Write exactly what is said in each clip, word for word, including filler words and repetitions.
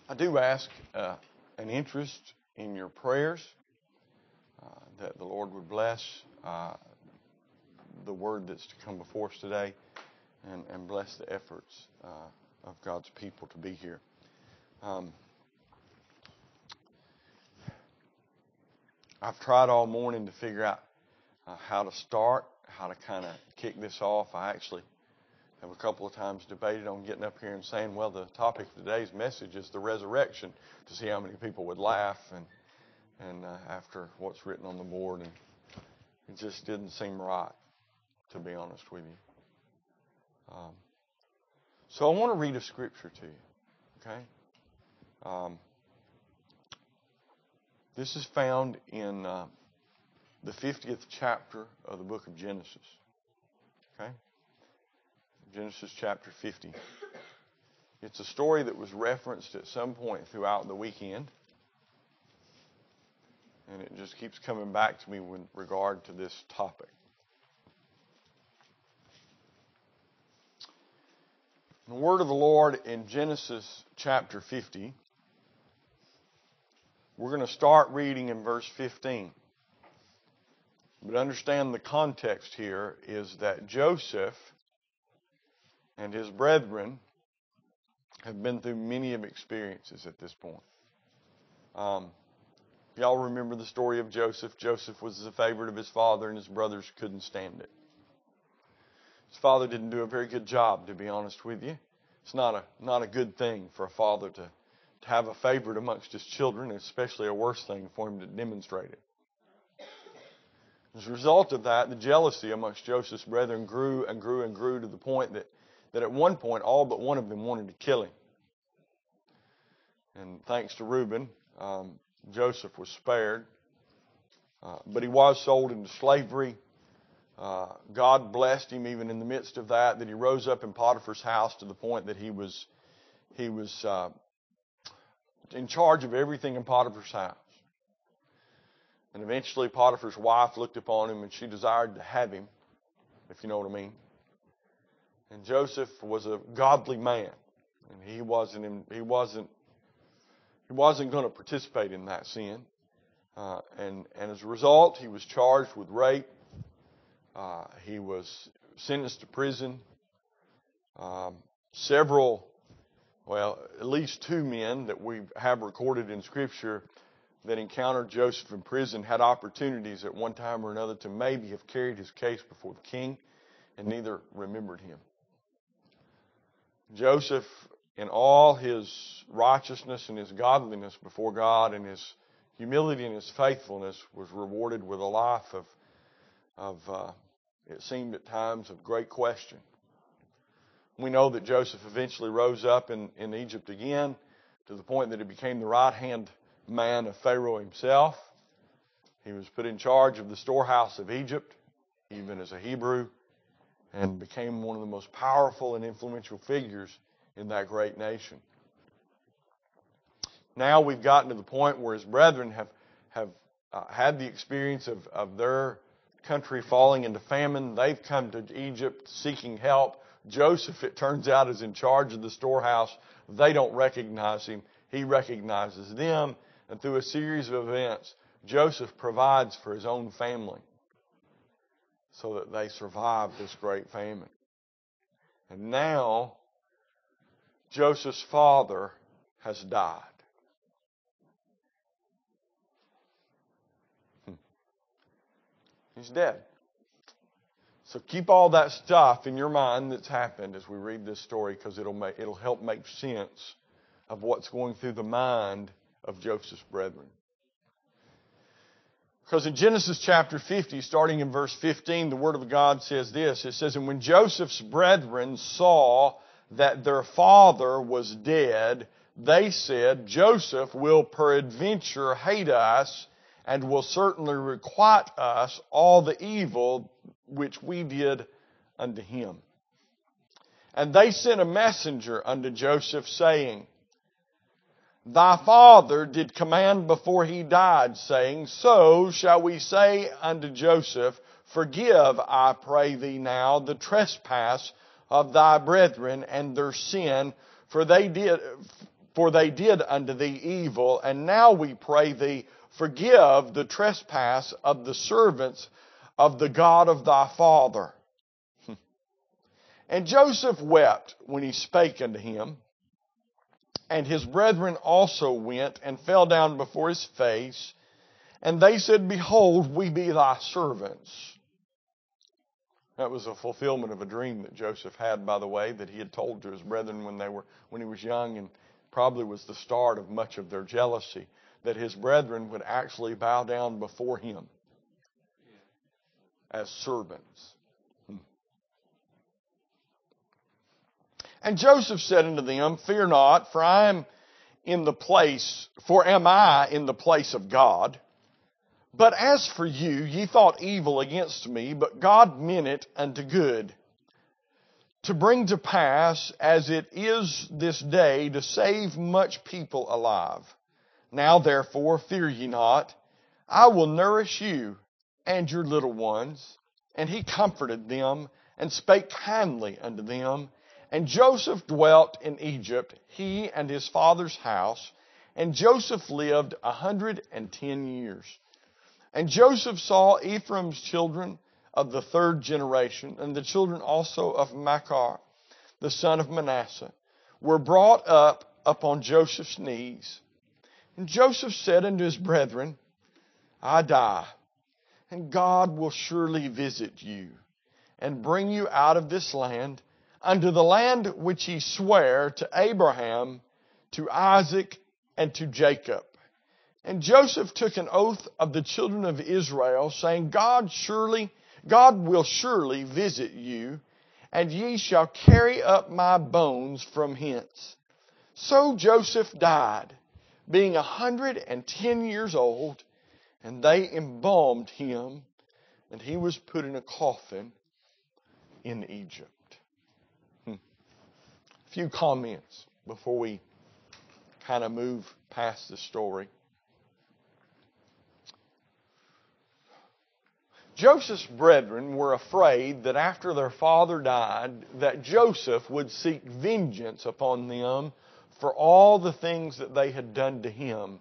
I do ask uh, an interest in your prayers, uh, that the Lord would bless uh, the word that's to come before us today, and, and bless the efforts uh, of God's people to be here. Um, I've tried all morning to figure out uh, how to start, how to kind of kick this off. I actually have a couple of times debated on getting up here and saying, well, the topic of today's message is the resurrection, to see how many people would laugh, and and uh, after what's written on the board, and it just didn't seem right, to be honest with you. Um, so I want to read a scripture to you, okay? Um, this is found in uh, the fiftieth chapter of the book of Genesis, okay? Genesis chapter fifty. It's a story that was referenced at some point throughout the weekend, and it just keeps coming back to me with regard to this topic. The word of the Lord in Genesis chapter fifty, we're going to start reading in verse fifteen. But understand the context here is that Joseph and his brethren have been through many of experiences at this point. Um, y'all remember the story of Joseph. Joseph was the favorite of his father, and his brothers couldn't stand it. His father didn't do a very good job, to be honest with you. It's not a not a good thing for a father to, to have a favorite amongst his children, especially a worse thing for him to demonstrate it. As a result of that, the jealousy amongst Joseph's brethren grew and grew and grew to the point that, that at one point all but one of them wanted to kill him. And thanks to Reuben, um, Joseph was spared, uh, but he was sold into slavery. Uh, God blessed him even in the midst of that, that he rose up in Potiphar's house to the point that he was he was uh, in charge of everything in Potiphar's house. And eventually Potiphar's wife looked upon him and she desired to have him, if you know what I mean. And Joseph was a godly man, and he wasn't in, he wasn't he wasn't going to participate in that sin. Uh, and and as a result, he was charged with rape. Uh, he was sentenced to prison. Um, several, well, at least two men that we have recorded in Scripture that encountered Joseph in prison had opportunities at one time or another to maybe have carried his case before the king, and neither remembered him. Joseph, in all his righteousness and his godliness before God and his humility and his faithfulness, was rewarded with a life of, of uh, it seemed at times, of great question. We know that Joseph eventually rose up in, in Egypt again to the point that he became the right-hand man of Pharaoh himself. He was put in charge of the storehouse of Egypt, even as a Hebrew, and became one of the most powerful and influential figures in that great nation. Now we've gotten to the point where his brethren have, have uh, had the experience of, of their country falling into famine. They've come to Egypt seeking help. Joseph, it turns out, is in charge of the storehouse. They don't recognize him. He recognizes them. And through a series of events, Joseph provides for his own family so that they survive this great famine. And now, Joseph's father has died. He's dead. So keep all that stuff in your mind that's happened as we read this story, because it'll make, it'll help make sense of what's going through the mind of Joseph's brethren. Because in Genesis chapter fifty, starting in verse fifteen, the Word of God says this. It says, "And when Joseph's brethren saw that their father was dead, they said, Joseph will peradventure hate us, and will certainly requite us all the evil which we did unto him. And they sent a messenger unto Joseph, saying, Thy father did command before he died, saying, So shall we say unto Joseph, Forgive, I pray thee now, the trespass of thy brethren and their sin, for they did for they did unto thee evil, and now we pray thee, forgive the trespass of the servants of the God of thy father. And Joseph wept when he spake unto him, and his brethren also went and fell down before his face, and they said, Behold, we be thy servants. That was a fulfillment of a dream that Joseph had, by the way, that he had told to his brethren when they were when he was young, and probably was the start of much of their jealousy, that his brethren would actually bow down before him as servants. And Joseph said unto them, Fear not, for I am in the place, for am I in the place of God? But as for you, ye thought evil against me, but God meant it unto good, to bring to pass, as it is this day, to save much people alive. Now therefore fear ye not, I will nourish you and your little ones. And he comforted them, and spake kindly unto them. And Joseph dwelt in Egypt, he and his father's house. And Joseph lived a hundred and ten years. And Joseph saw Ephraim's children of the third generation, and the children also of Machir, the son of Manasseh, were brought up upon Joseph's knees. And Joseph said unto his brethren, I die, and God will surely visit you, and bring you out of this land, unto the land which he sware to Abraham, to Isaac, and to Jacob. And Joseph took an oath of the children of Israel, saying, God surely, God will surely visit you, and ye shall carry up my bones from hence. So Joseph died, being a hundred and ten years old, and they embalmed him, and he was put in a coffin in Egypt. Hmm. A few comments before we kind of move past the story. Joseph's brethren were afraid that after their father died, that Joseph would seek vengeance upon them for all the things that they had done to him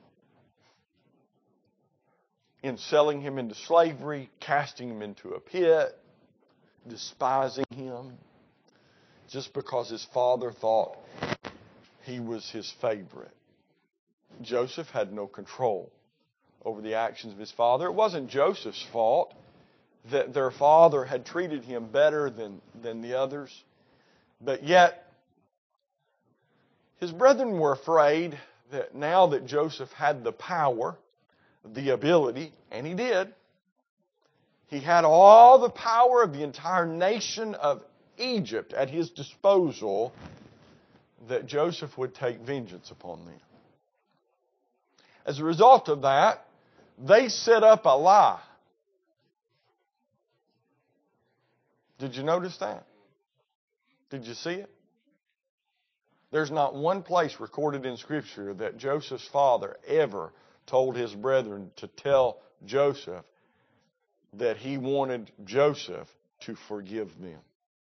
in selling him into slavery, casting him into a pit, despising him, just because his father thought he was his favorite. Joseph had no control over the actions of his father. It wasn't Joseph's fault that their father had treated him better than, than the others. But yet, his brethren were afraid that now that Joseph had the power, the ability, and he did, he had all the power of the entire nation of Egypt at his disposal, that Joseph would take vengeance upon them. As a result of that, they set up a lie. Did you notice that? Did you see it? There's not one place recorded in Scripture that Joseph's father ever told his brethren to tell Joseph that he wanted Joseph to forgive them.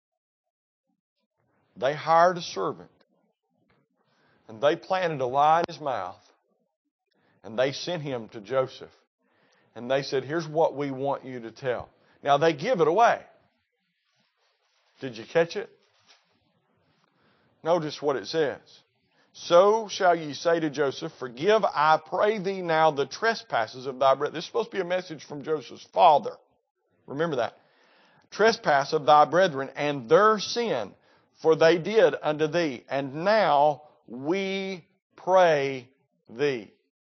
They hired a servant, and they planted a lie in his mouth, and they sent him to Joseph. And they said, here's what we want you to tell. Now, they give it away. Did you catch it? Notice what it says. So shall ye say to Joseph, Forgive, I pray thee now, the trespasses of thy brethren. This is supposed to be a message from Joseph's father. Remember that. Trespass of thy brethren and their sin, for they did unto thee. And now we pray thee.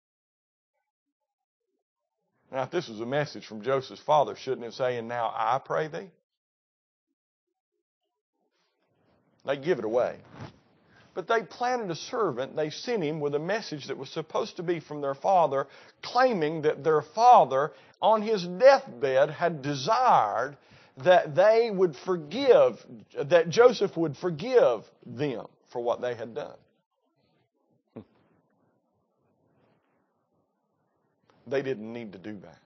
Now, if this was a message from Joseph's father, shouldn't it say, and now I pray thee? They give it away. But they planted a servant. They sent him with a message that was supposed to be from their father, claiming that their father, on his deathbed, had desired that they would forgive, that Joseph would forgive them for what they had done. They didn't need to do that.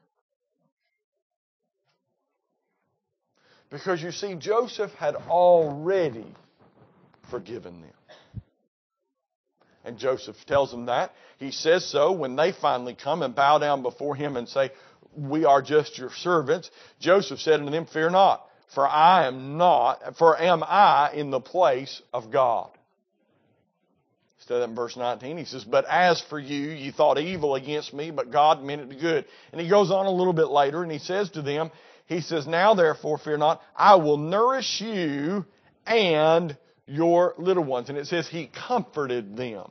Because you see, Joseph had already forgiven them. And Joseph tells them that. He says so when they finally come and bow down before him and say, we are just your servants. Joseph said unto them, fear not, for I am not, for am I in the place of God. Instead of that in verse nineteen, he says, but as for you, you thought evil against me, but God meant it to good. And he goes on a little bit later and he says to them, he says, now therefore fear not, I will nourish you and your little ones. And it says he comforted them.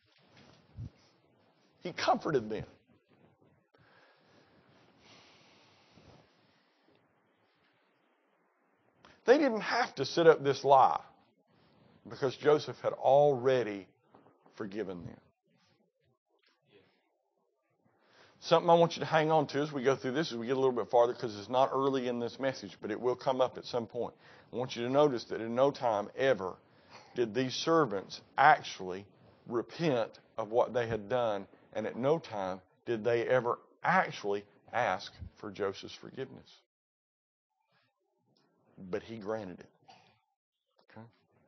He comforted them. They didn't have to set up this lie because Joseph had already forgiven them. Something I want you to hang on to as we go through this, as we get a little bit farther, because it's not early in this message, but it will come up at some point. I want you to notice that in no time ever did these servants actually repent of what they had done, and at no time did they ever actually ask for Joseph's forgiveness. But he granted it. Okay?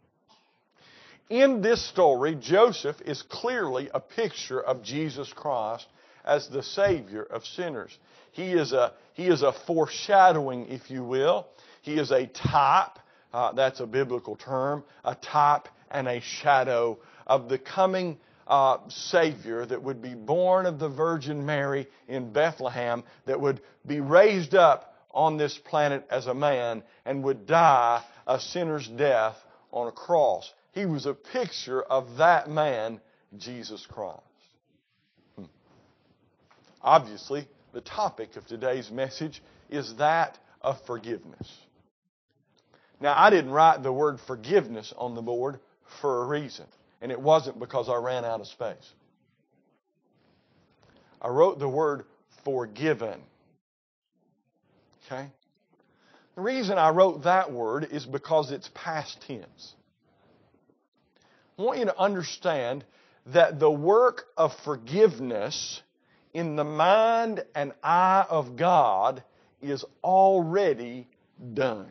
In this story, Joseph is clearly a picture of Jesus Christ as the Savior of sinners. He is a, he is a foreshadowing, if you will. He is a type, uh, that's a biblical term, a type and a shadow of the coming uh, Savior that would be born of the Virgin Mary in Bethlehem, that would be raised up on this planet as a man and would die a sinner's death on a cross. He was a picture of that man, Jesus Christ. Hmm. Obviously, the topic of today's message is that of forgiveness. Now, I didn't write the word forgiveness on the board for a reason, and it wasn't because I ran out of space. I wrote the word forgiven. Okay? The reason I wrote that word is because it's past tense. I want you to understand that the work of forgiveness in the mind and eye of God is already done.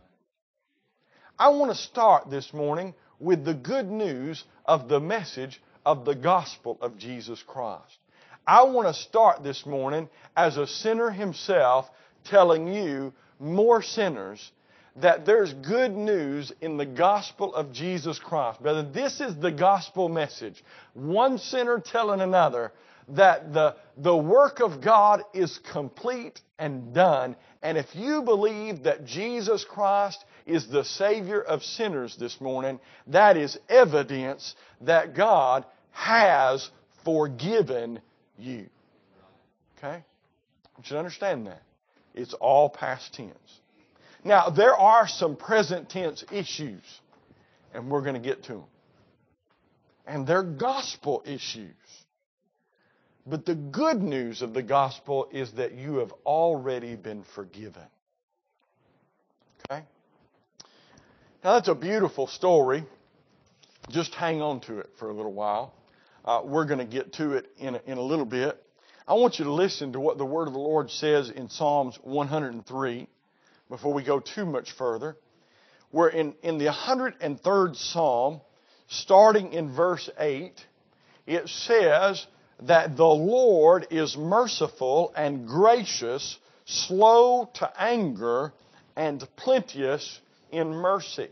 I want to start this morning with the good news of the message of the gospel of Jesus Christ. I want to start this morning as a sinner himself, telling you, more sinners, that there's good news in the gospel of Jesus Christ. Brother, this is the gospel message. One sinner telling another that the, the work of God is complete and done. And if you believe that Jesus Christ is the Savior of sinners this morning, that is evidence that God has forgiven you. Okay? I want you to understand that. It's all past tense. Now, there are some present tense issues, and we're going to get to them. And they're gospel issues. But the good news of the gospel is that you have already been forgiven. Okay? Now, that's a beautiful story. Just hang on to it for a little while. Uh, we're going to get to it in a, in a little bit. I want you to listen to what the Word of the Lord says in Psalms one hundred three before we go too much further. Where in, in the one hundred third Psalm, starting in verse eight, it says that the Lord is merciful and gracious, slow to anger, and plenteous in mercy.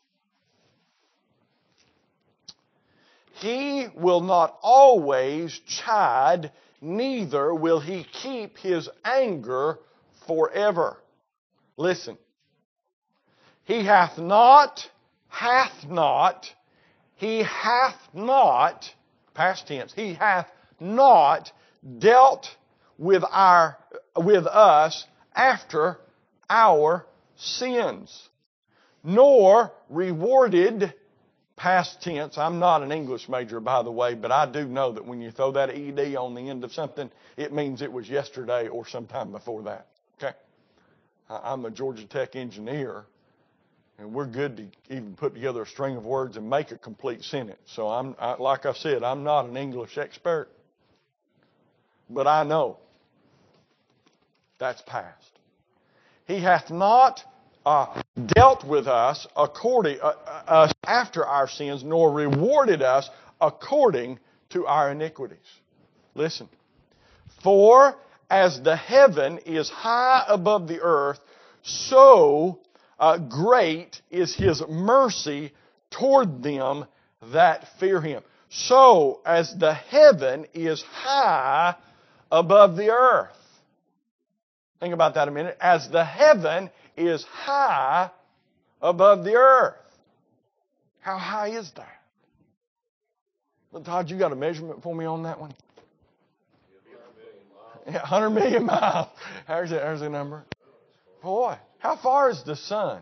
He will not always chide, neither will He keep His anger forever. Listen. He hath not, hath not, He hath not, past tense, He hath not dealt with our, with us after our sins, nor rewarded, past tense. I'm not an English major, by the way, but I do know that when you throw that E D on the end of something, it means it was yesterday or sometime before that. Okay? I'm a Georgia Tech engineer, and we're good to even put together a string of words and make a complete sentence. So I'm, I, like I said, I'm not an English expert, but I know that's past. He hath not uh, dealt with us according uh, us after our sins, nor rewarded us according to our iniquities. Listen. For as the heaven is high above the earth, so uh, great is His mercy toward them that fear Him. So as the heaven is high above the earth. Think about that a minute. As the heaven is high above the earth. How high is that? Well, Todd, you got a measurement for me on that one? Yeah, one hundred million miles. There's a, there's a number. Boy, how far is the sun?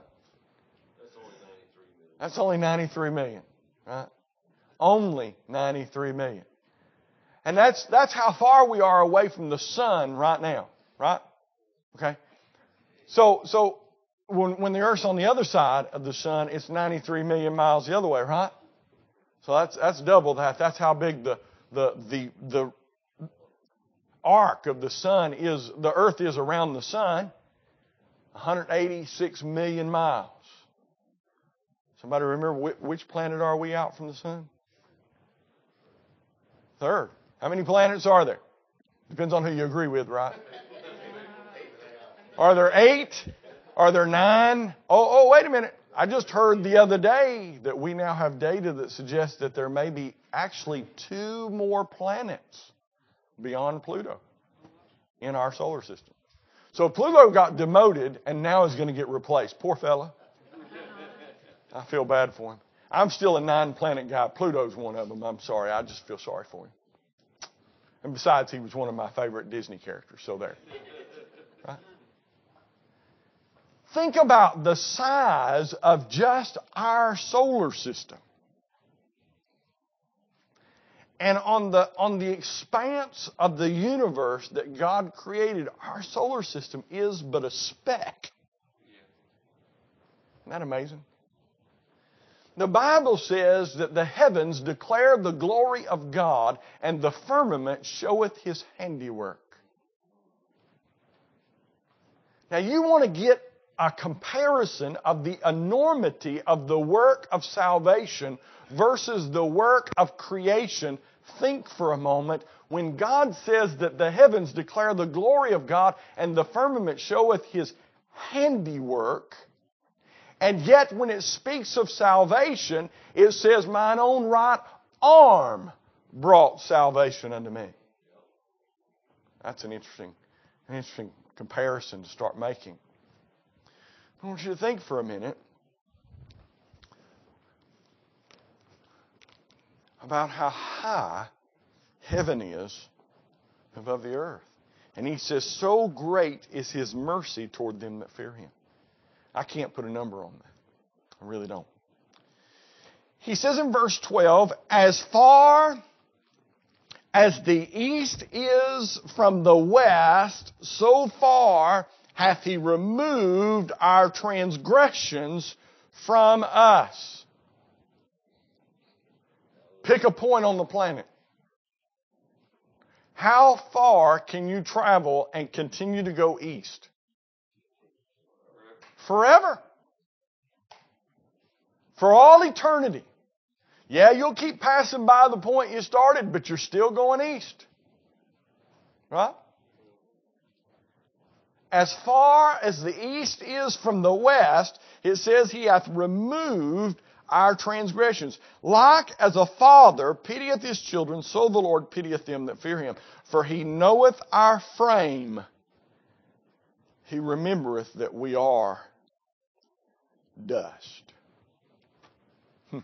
That's only ninety-three million. Right? Only ninety-three million. And that's that's how far we are away from the sun right now. Right? Okay? So so when when the Earth's on the other side of the sun, it's ninety-three million miles the other way, right? So that's that's double that. That's how big the the the the arc of the sun is, the earth is around the sun. one hundred eighty-six million miles. Somebody remember which planet are we out from the sun? Third. How many planets are there? Depends on who you agree with, right? Are there eight? Are there nine? Oh, oh, wait a minute. I just heard the other day that we now have data that suggests that there may be actually two more planets beyond Pluto in our solar system. So Pluto got demoted and now is going to get replaced. Poor fella. I feel bad for him. I'm still a nine-planet guy. Pluto's one of them. I'm sorry. I just feel sorry for him. And besides, he was one of my favorite Disney characters. So there. Right? Think about the size of just our solar system. And on the, on the expanse of the universe that God created, our solar system is but a speck. Isn't that amazing? The Bible says that the heavens declare the glory of God, and the firmament showeth His handiwork. Now you want to get a comparison of the enormity of the work of salvation versus the work of creation. Think for a moment. When God says that the heavens declare the glory of God and the firmament showeth His handiwork, and yet when it speaks of salvation, it says, mine own right arm brought salvation unto me. That's an interesting, an interesting comparison to start making. I want you to think for a minute about how high heaven is above the earth. And He says, so great is His mercy toward them that fear Him. I can't put a number on that. I really don't. He says in verse twelve, as far as the east is from the west, so far hath He removed our transgressions from us. Pick a point on the planet. How far can you travel and continue to go east? Forever. For all eternity. Yeah, you'll keep passing by the point you started, but you're still going east. Right? As far as the east is from the west, it says He hath removed our transgressions. Like as a father pitieth his children, so the Lord pitieth them that fear Him. For He knoweth our frame. He remembereth that we are dust. Hmm.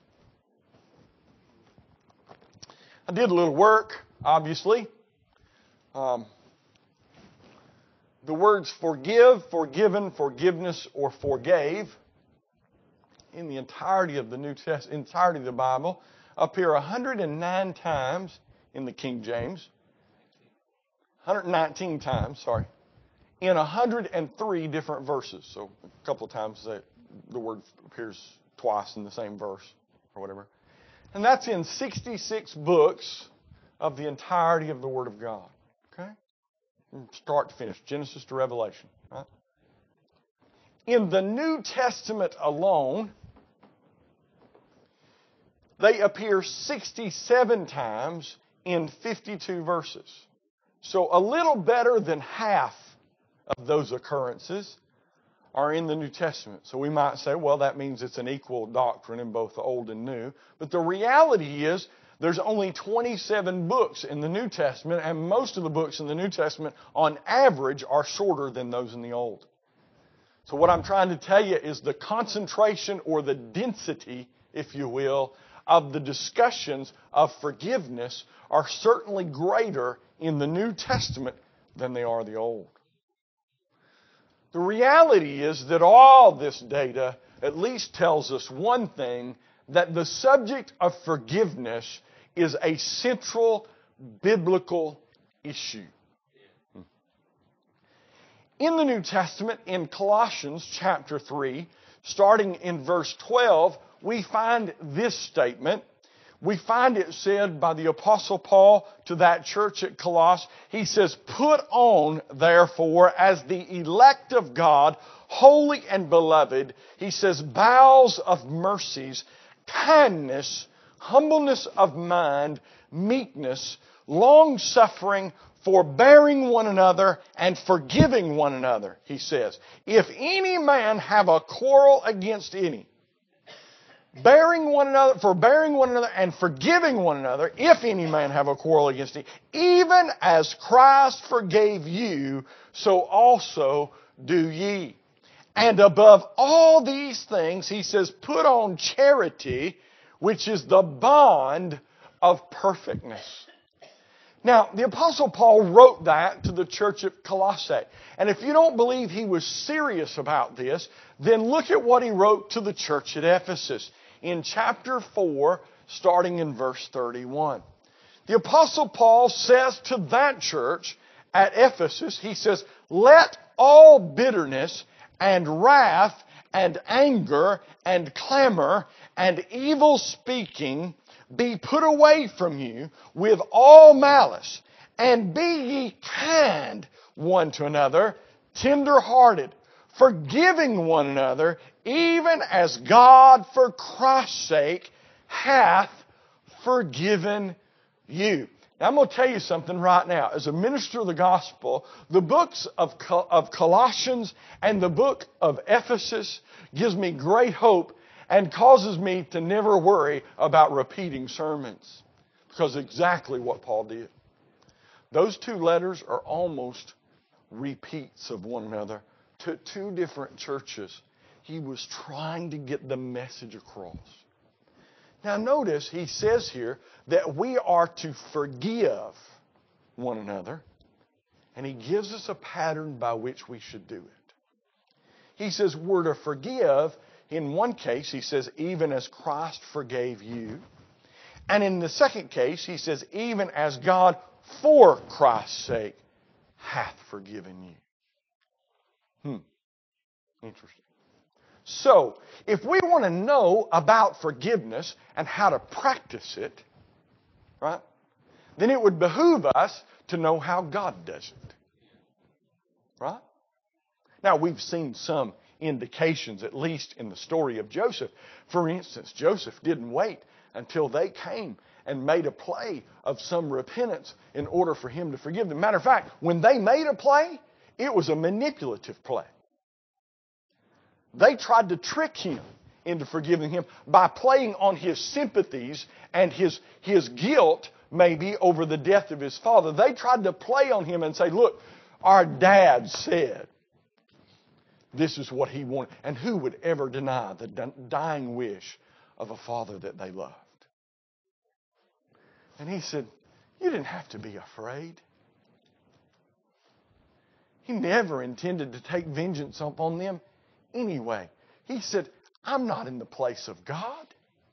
I did a little work, obviously. Um, the words forgive, forgiven, forgiveness, or forgave in the entirety of the New Testament, entirety of the Bible, appear one hundred nine times in the King James. one hundred nineteen times, sorry. In one hundred three different verses. So a couple of times that the word appears twice in the same verse or whatever. And that's in sixty-six books of the entirety of the Word of God. Okay? From start to finish. Genesis to Revelation. Right? in the New Testament alone, they appear sixty-seven times in fifty-two verses. So a little better than half of those occurrences are in the New Testament. So we might say, well, that means it's an equal doctrine in both the Old and New. But the reality is there's only twenty-seven books in the New Testament, and most of the books in the New Testament, on average, are shorter than those in the Old. So what I'm trying to tell you is the concentration or the density, if you will, of the discussions of forgiveness are certainly greater in the New Testament than they are the Old. The reality is that all this data at least tells us one thing, that the subject of forgiveness is a central biblical issue. In the New Testament, in Colossians chapter three, starting in verse twelve, we find this statement. We find it said by the Apostle Paul to that church at Colossus. He says, "Put on, therefore, as the elect of God, holy and beloved," he says, "bowels of mercies, kindness, humbleness of mind, meekness, long-suffering, forbearing one another, and forgiving one another," he says. "If any man have a quarrel against any, bearing one another, forbearing one another, and forgiving one another, if any man have a quarrel against any, even as Christ forgave you, so also do ye. And above all these things," he says, "put on charity, which is the bond of perfectness." Now, the Apostle Paul wrote that to the church at Colossae. And if you don't believe he was serious about this, then look at what he wrote to the church at Ephesus in chapter four, starting in verse thirty-one. The Apostle Paul says to that church at Ephesus, he says, "Let all bitterness and wrath and anger and clamor and evil speaking be put away from you with all malice, and be ye kind one to another, tender-hearted, forgiving one another, even as God for Christ's sake hath forgiven you." Now, I'm going to tell you something right now. As a minister of the gospel, the books of, Col- of Colossians and the book of Ephesus gives me great hope and causes me to never worry about repeating sermons. Because exactly what Paul did. Those two letters are almost repeats of one another to two different churches. He was trying to get the message across. Now notice he says here that we are to forgive one another, and he gives us a pattern by which we should do it. He says we're to forgive. In one case, he says, even as Christ forgave you. And in the second case, he says, even as God for Christ's sake hath forgiven you. Hmm. Interesting. So, if we want to know about forgiveness and how to practice it, right, then it would behoove us to know how God does it. Right? Now, we've seen some indications, at least in the story of Joseph. For instance, Joseph didn't wait until they came and made a play of some repentance in order for him to forgive them. Matter of fact, when they made a play, it was a manipulative play. They tried to trick him into forgiving him by playing on his sympathies and his, his guilt, maybe, over the death of his father. They tried to play on him and say, look, our dad said this is what he wanted. And who would ever deny the dying wish of a father that they loved? And he said, you didn't have to be afraid. He never intended to take vengeance upon them anyway. He said, I'm not in the place of God.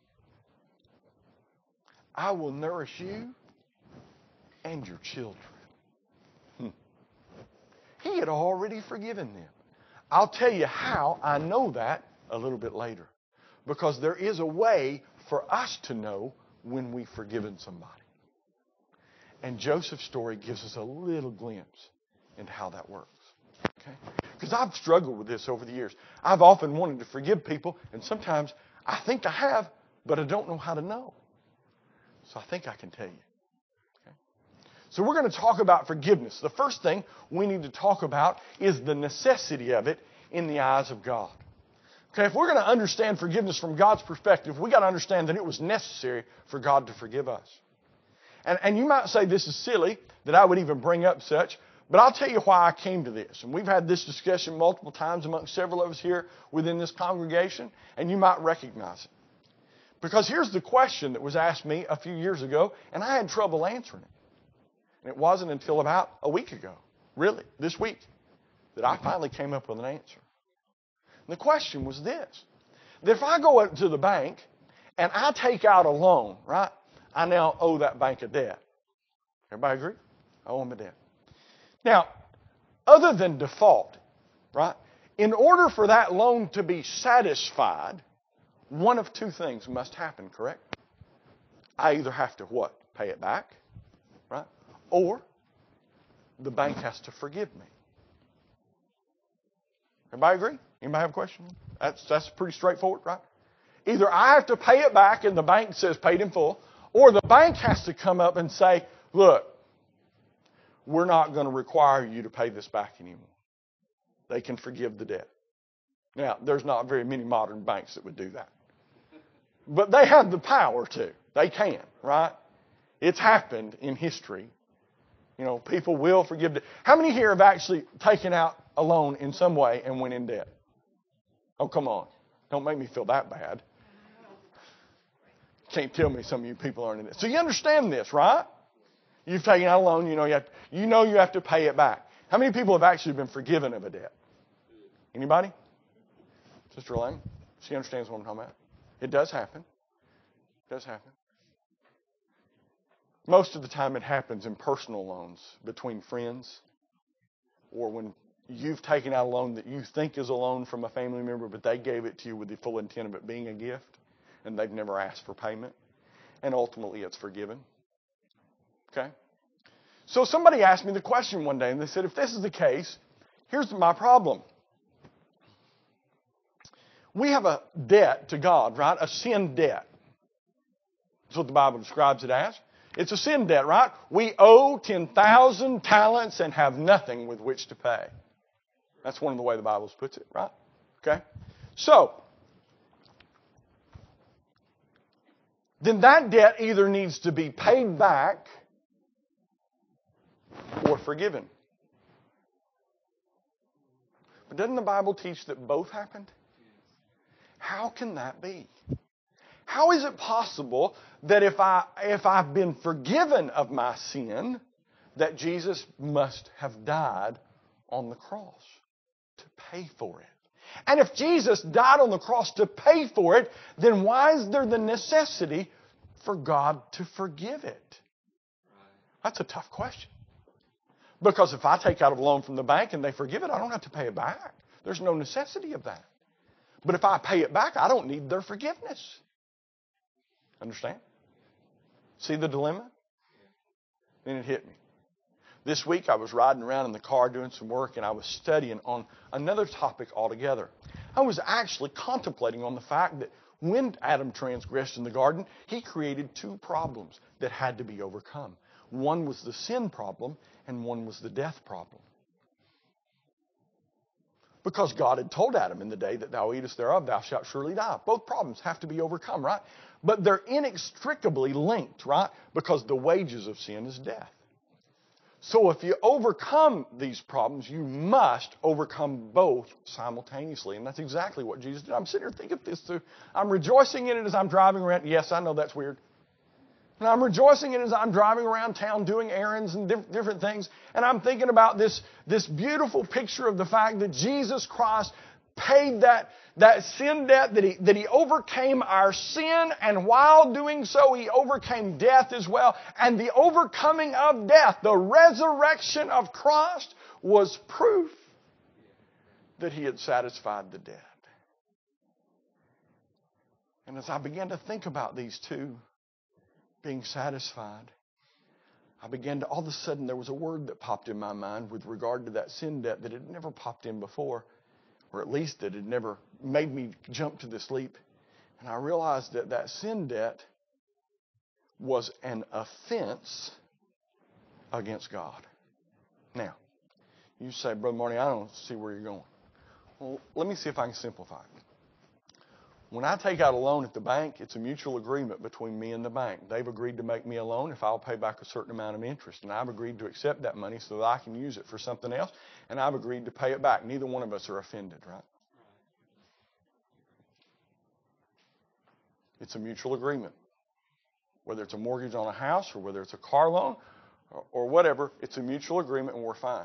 I will nourish you and your children. Hmm. He had already forgiven them. I'll tell you how I know that a little bit later. Because there is a way for us to know when we've forgiven somebody. And Joseph's story gives us a little glimpse into how that works. Okay? Because I've struggled with this over the years. I've often wanted to forgive people, and sometimes I think I have, but I don't know how to know. So I think I can tell you. Okay? So we're going to talk about forgiveness. The first thing we need to talk about is the necessity of it in the eyes of God. Okay, if we're going to understand forgiveness from God's perspective, we've got to understand that it was necessary for God to forgive us. And, and you might say this is silly, that I would even bring up such, but I'll tell you why I came to this. And we've had this discussion multiple times amongst several of us here within this congregation, and you might recognize it. Because here's the question that was asked me a few years ago, and I had trouble answering it. And it wasn't until about a week ago, really, this week, that I finally came up with an answer. And the question was this, that if I go up to the bank and I take out a loan, right, I now owe that bank a debt. Everybody agree? I owe them a debt. Now, other than default, right, in order for that loan to be satisfied, one of two things must happen, correct? I either have to what? Pay it back, right? Or the bank has to forgive me. Everybody agree? Anybody have a question? That's, that's pretty straightforward, right? Either I have to pay it back and the bank says paid in full, or the bank has to come up and say, look, we're not going to require you to pay this back anymore. They can forgive the debt. Now, there's not very many modern banks that would do that. But they have the power to. They can, right? It's happened in history. You know, people will forgive debt. How many here have actually taken out a loan in some way and went in debt? Oh, come on. Don't make me feel that bad. Can't tell me some of you people aren't in it. So you understand this, right? You've taken out a loan, you know you have to, you know you have to pay it back. How many people have actually been forgiven of a debt? Anybody? Sister Elaine? She understands what I'm talking about. It does happen. It does happen. Most of the time it happens in personal loans between friends, or when you've taken out a loan that you think is a loan from a family member, but they gave it to you with the full intent of it being a gift, and they've never asked for payment, and ultimately it's forgiven. Okay? So somebody asked me the question one day, and they said, if this is the case, here's my problem. We have a debt to God, right? A sin debt. That's what the Bible describes it as. It's a sin debt, right? We owe ten thousand talents and have nothing with which to pay. That's one of the way the Bible puts it, right? Okay? So, then that debt either needs to be paid back or forgiven. But doesn't the Bible teach that both happened? How can that be? How is it possible that if I if I've been forgiven of my sin, that Jesus must have died on the cross to pay for it? And if Jesus died on the cross to pay for it, then why is there the necessity for God to forgive it? That's a tough question. Because if I take out a loan from the bank and they forgive it, I don't have to pay it back. There's no necessity of that. But if I pay it back, I don't need their forgiveness. Understand? See the dilemma? Then it hit me. This week I was riding around in the car doing some work, and I was studying on another topic altogether. I was actually contemplating on the fact that when Adam transgressed in the garden, he created two problems that had to be overcome. One was the sin problem, and one was the death problem. Because God had told Adam, in the day that thou eatest thereof, thou shalt surely die. Both problems have to be overcome, right? But they're inextricably linked, right? Because the wages of sin is death. So if you overcome these problems, you must overcome both simultaneously. And that's exactly what Jesus did. I'm sitting here thinking this too. I'm rejoicing in it as I'm driving around. Yes, I know that's weird. And I'm rejoicing in it as I'm driving around town doing errands and diff- different things. And I'm thinking about this, this beautiful picture of the fact that Jesus Christ paid that, that sin debt, that he, that he overcame our sin, and while doing so, he overcame death as well. And the overcoming of death, the resurrection of Christ, was proof that he had satisfied the debt. And as I began to think about these two being satisfied, I began to, all of a sudden there was a word that popped in my mind with regard to that sin debt that had never popped in before, or at least that had never made me jump to this leap. And I realized that that sin debt was an offense against God. Now, you say, Brother Marty, I don't see where you're going. Well, let me see if I can simplify it. When I take out a loan at the bank, it's a mutual agreement between me and the bank. They've agreed to make me a loan if I'll pay back a certain amount of interest. And I've agreed to accept that money so that I can use it for something else. And I've agreed to pay it back. Neither one of us are offended, right? It's a mutual agreement. Whether it's a mortgage on a house or whether it's a car loan or, or whatever, it's a mutual agreement and we're fine.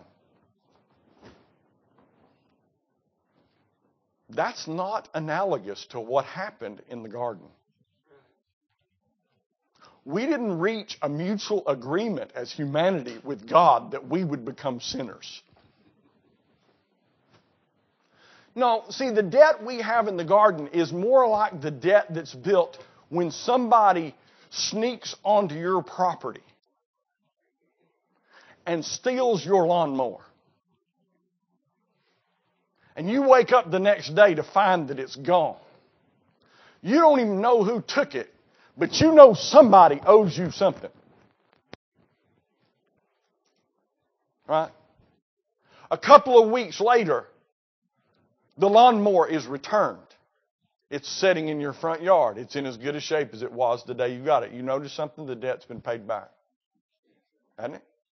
That's not analogous to what happened in the garden. We didn't reach a mutual agreement as humanity with God that we would become sinners. No, see, the debt we have in the garden is more like the debt that's built when somebody sneaks onto your property and steals your lawnmower. And you wake up the next day to find that it's gone. You don't even know who took it, but you know somebody owes you something. Right? A couple of weeks later, the lawnmower is returned. It's sitting in your front yard. It's in as good a shape as it was the day you got it. You notice something? The debt's been paid back. Hasn't it?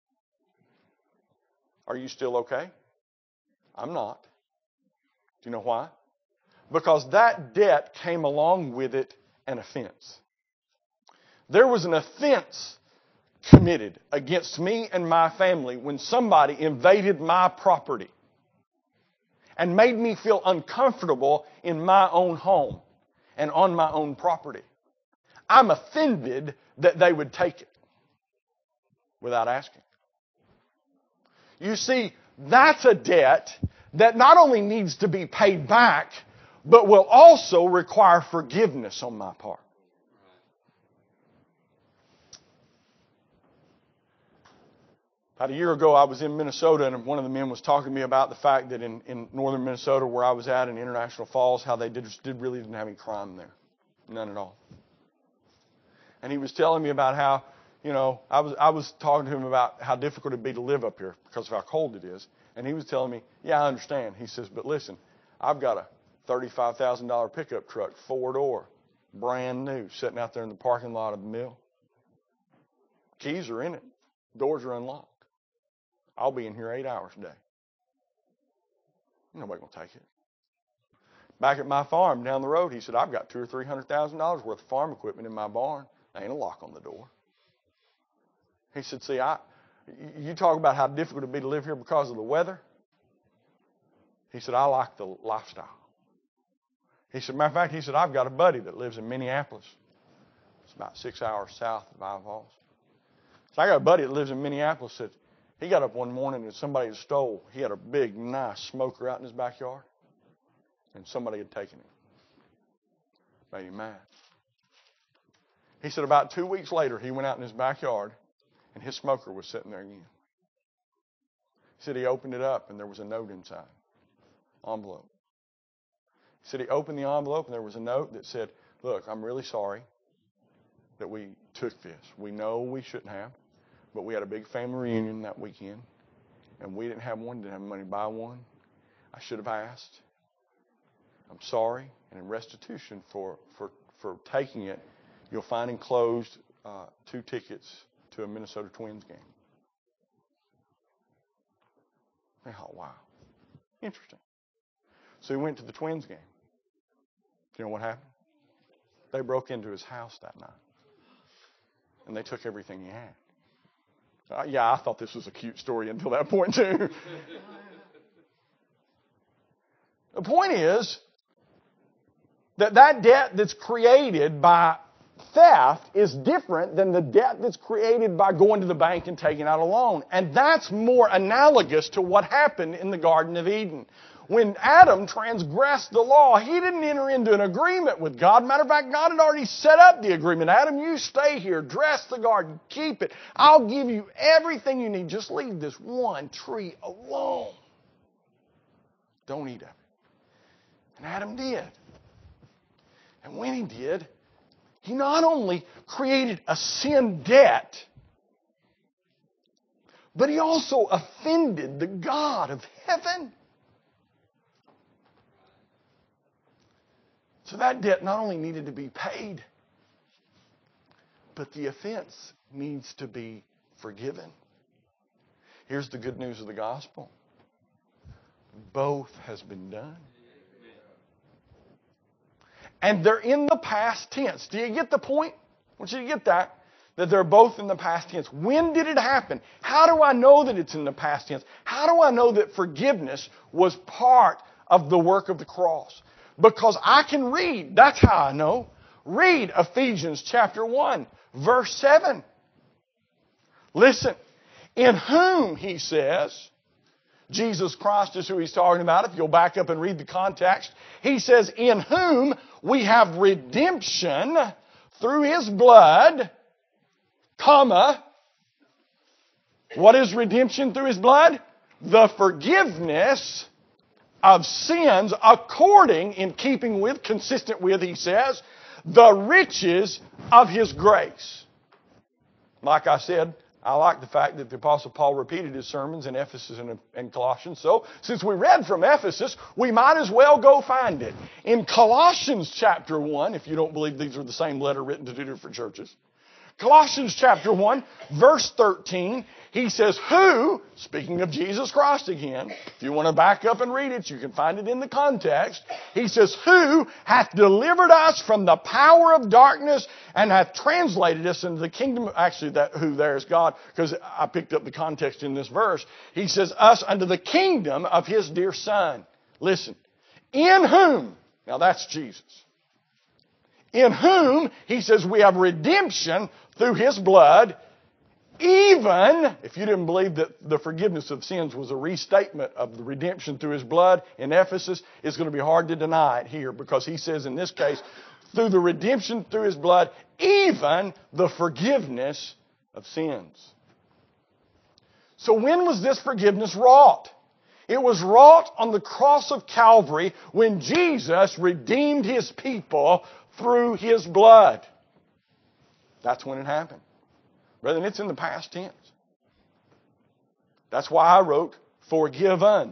Are you still okay? I'm not. Do you know why? Because that debt came along with it an offense. There was an offense committed against me and my family when somebody invaded my property and made me feel uncomfortable in my own home and on my own property. I'm offended that they would take it without asking. You see, that's a debt that not only needs to be paid back, but will also require forgiveness on my part. About a year ago, I was in Minnesota, and one of the men was talking to me about the fact that in, in northern Minnesota, where I was at in International Falls, how they did, just did really didn't have any crime there. None at all. And he was telling me about how, you know, I was I was talking to him about how difficult it'd be to live up here because of how cold it is. And he was telling me, yeah, I understand. He says, but listen, I've got a thirty-five thousand dollars pickup truck, four-door, brand new, sitting out there in the parking lot of the mill. Keys are in it. Doors are unlocked. I'll be in here eight hours a day. Nobody going to take it. Back at my farm down the road, he said, I've got two or three hundred thousand dollars worth of farm equipment in my barn. There ain't a lock on the door. He said, see, I... You talk about how difficult it would be to live here because of the weather. He said, I like the lifestyle. He said, matter of fact, he said, I've got a buddy that lives in Minneapolis. It's about six hours south of Iowa Falls. So I got a buddy that lives in Minneapolis that he got up one morning and somebody had stole. He had a big, nice smoker out in his backyard. And somebody had taken it. Made him mad. He said about two weeks later, he went out in his backyard and his smoker was sitting there again. He said he opened it up and there was a note inside. Envelope. He said he opened the envelope and there was a note that said, look, I'm really sorry that we took this. We know we shouldn't have, but we had a big family reunion that weekend and we didn't have one, didn't have money to buy one. I should have asked. I'm sorry. And in restitution for, for, for taking it, you'll find enclosed uh, two tickets to a Minnesota Twins game. Oh, wow. Interesting. So he went to the Twins game. You know what happened? They broke into his house that night. And they took everything he had. Uh, yeah, I thought this was a cute story until that point, too. The point is that that debt that's created by theft is different than the debt that's created by going to the bank and taking out a loan. And that's more analogous to what happened in the Garden of Eden. when Adam transgressed the law, he didn't enter into an agreement with God. Matter of fact, God had already set up the agreement. Adam, you stay here, dress the garden, keep it. I'll give you everything you need. Just leave this one tree alone. Don't eat of it. And Adam did. And when he did, he not only created a sin debt, but he also offended the God of heaven. So that debt not only needed to be paid, but the offense needs to be forgiven. Here's the good news of the gospel. Both has been done. And they're in the past tense. Do you get the point? I want you to get that. That they're both in the past tense. When did it happen? How do I know that it's in the past tense? How do I know that forgiveness was part of the work of the cross? Because I can read. That's how I know. Read Ephesians chapter one, verse seven. Listen. In whom, he says, Jesus Christ is who he's talking about. If you'll back up and read the context, he says, in whom we have redemption through his blood, comma, what is redemption through his blood? The forgiveness of sins according, in keeping with, consistent with, he says, the riches of his grace. Like I said, I like the fact that the Apostle Paul repeated his sermons in Ephesus and, and Colossians. So, since we read from Ephesus, we might as well go find it. In Colossians chapter one, if you don't believe these are the same letter written to two different churches, Colossians chapter one, verse thirteen, he says, who, speaking of Jesus Christ again, if you want to back up and read it, you can find it in the context. He says, who hath delivered us from the power of darkness and hath translated us into the kingdom. Actually, that who there is God, because I picked up the context in this verse. He says, us unto the kingdom of his dear Son. Listen, in whom, now that's Jesus. In whom, he says, we have redemption through his blood, even, if you didn't believe that the forgiveness of sins was a restatement of the redemption through his blood in Ephesus, it's going to be hard to deny it here, because he says in this case, through the redemption through his blood, even the forgiveness of sins. So when was this forgiveness wrought? It was wrought on the cross of Calvary when Jesus redeemed his people through his blood. That's when it happened. Brethren, it's in the past tense. That's why I wrote, forgiven.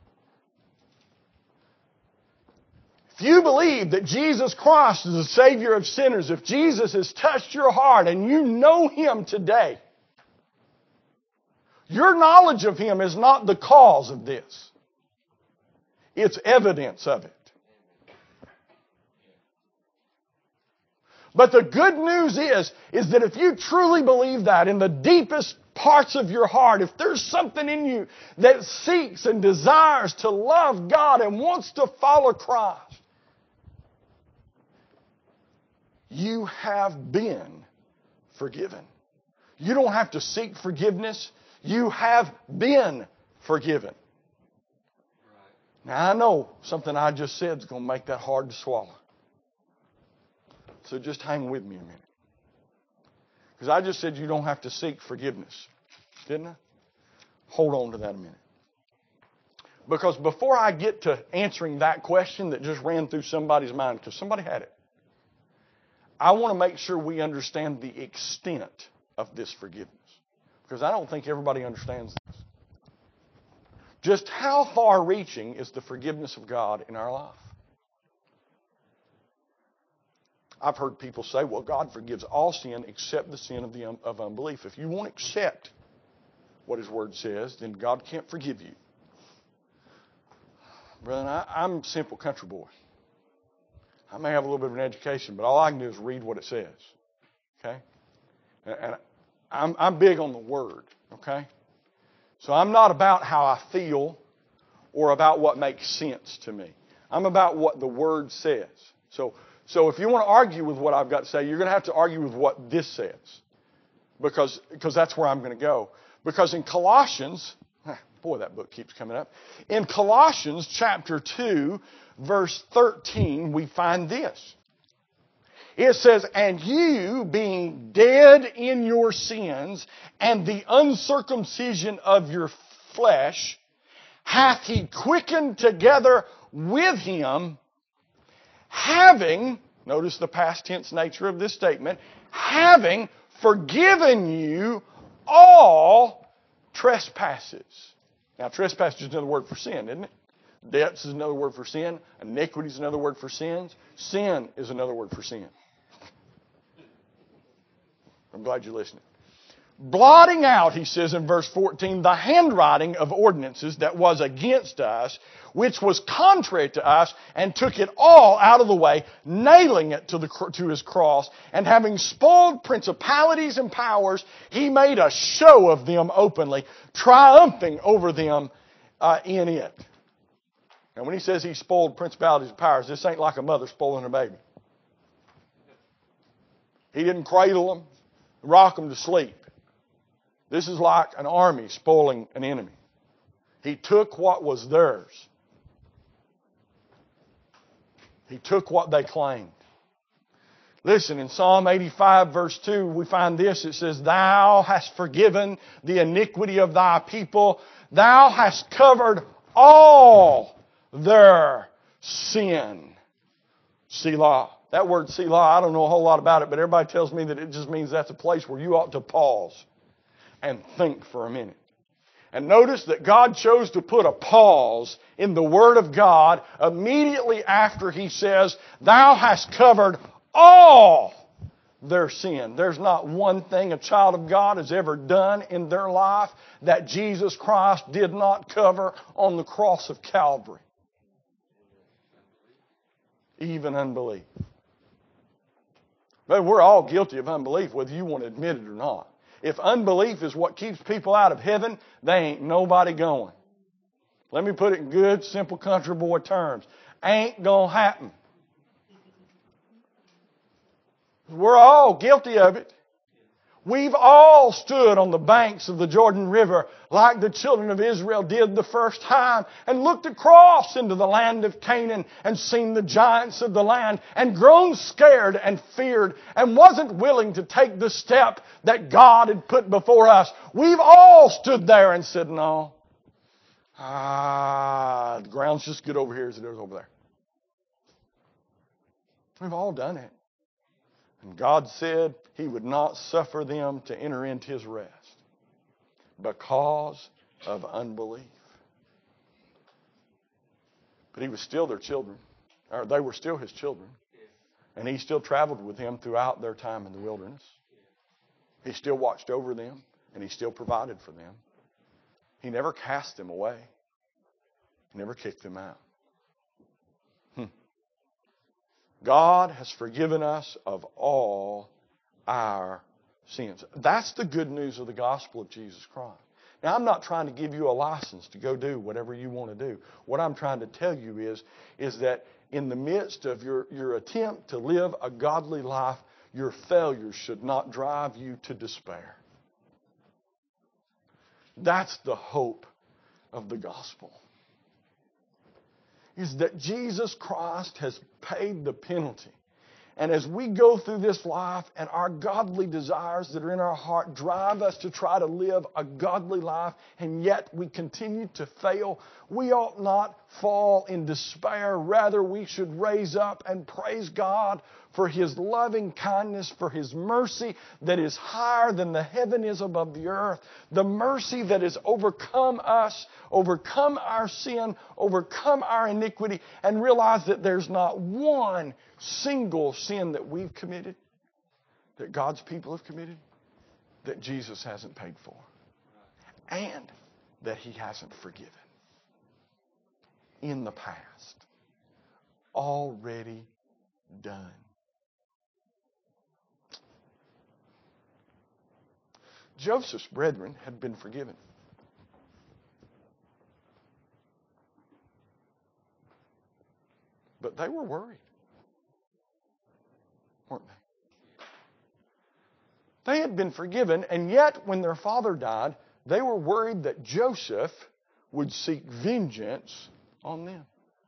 If you believe that Jesus Christ is the Savior of sinners, if Jesus has touched your heart and you know him today, your knowledge of him is not the cause of this. It's evidence of it. But the good news is, is that if you truly believe that in the deepest parts of your heart, if there's something in you that seeks and desires to love God and wants to follow Christ, you have been forgiven. You don't have to seek forgiveness. You have been forgiven. Now I know something I just said is going to make that hard to swallow. So just hang with me a minute. Because I just said you don't have to seek forgiveness. Didn't I? Hold on to that a minute. Because before I get to answering that question that just ran through somebody's mind, because somebody had it, I want to make sure we understand the extent of this forgiveness. Because I don't think everybody understands this. Just how far-reaching is the forgiveness of God in our life? I've heard people say, well, God forgives all sin except the sin of, the, of unbelief. If you won't accept what his word says, then God can't forgive you. Brother, I, I'm a simple country boy. I may have a little bit of an education, but all I can do is read what it says. Okay? And, and I'm, I'm big on the word. Okay? So I'm not about how I feel or about what makes sense to me. I'm about what the word says. So... So if you want to argue with what I've got to say, you're going to have to argue with what this says. Because, because that's where I'm going to go. Because in Colossians, Boy, that book keeps coming up. In Colossians chapter two, verse thirteen, we find this. It says, and you being dead in your sins and the uncircumcision of your flesh, hath he quickened together with him, having, notice the past tense nature of this statement, having forgiven you all trespasses. Now, trespass is another word for sin, isn't it? Debts is another word for sin. Iniquity is another word for sins. Sin is another word for sin. I'm glad you're listening. Blotting out, he says in verse fourteen, the handwriting of ordinances that was against us, which was contrary to us, and took it all out of the way, nailing it to, the, to his cross, and having spoiled principalities and powers, he made a show of them openly, triumphing over them uh, in it. And when he says he spoiled principalities and powers, this ain't like a mother spoiling her baby. He didn't cradle them, rock them to sleep. This is like an army spoiling an enemy. He took what was theirs. He took what they claimed. Listen, in Psalm eighty-five verse two, we find this. It says, thou hast forgiven the iniquity of thy people. Thou hast covered all their sin. Selah. That word Selah, I don't know a whole lot about it, but everybody tells me that it just means that's a place where you ought to pause and think for a minute. And notice that God chose to put a pause in the Word of God immediately after He says, thou hast covered all their sin. There's not one thing a child of God has ever done in their life that Jesus Christ did not cover on the cross of Calvary. Even unbelief. But we're all guilty of unbelief, whether you want to admit it or not. If unbelief is what keeps people out of heaven, they ain't nobody going. Let me put it in good, simple country boy terms. Ain't gonna happen. We're all guilty of it. We've all stood on the banks of the Jordan River like the children of Israel did the first time and looked across into the land of Canaan and seen the giants of the land and grown scared and feared and wasn't willing to take the step that God had put before us. We've all stood there and said, no, ah, the ground's just good over here as it is over there. We've all done it. And God said He would not suffer them to enter into His rest because of unbelief. But He was still their children, or they were still His children. And He still traveled with them throughout their time in the wilderness. He still watched over them, and He still provided for them. He never cast them away. He never kicked them out. Hmm. God has forgiven us of all our sins. That's the good news of the gospel of Jesus Christ. Now, I'm not trying to give you a license to go do whatever you want to do. What I'm trying to tell you is, is that in the midst of your, your attempt to live a godly life, your failures should not drive you to despair. That's the hope of the gospel. Is that Jesus Christ has paid the penalty. And as we go through this life and our godly desires that are in our heart drive us to try to live a godly life, and yet we continue to fail, we ought not fall in despair. Rather, we should raise up and praise God for His loving kindness, for His mercy that is higher than the heaven is above the earth, the mercy that has overcome us, overcome our sin, overcome our iniquity, and realize that there's not one single sin that we've committed, that God's people have committed, that Jesus hasn't paid for, and that He hasn't forgiven in the past. Already done. Joseph's brethren had been forgiven. But they were worried, weren't they? They had been forgiven, and yet when their father died, they were worried that Joseph would seek vengeance on them.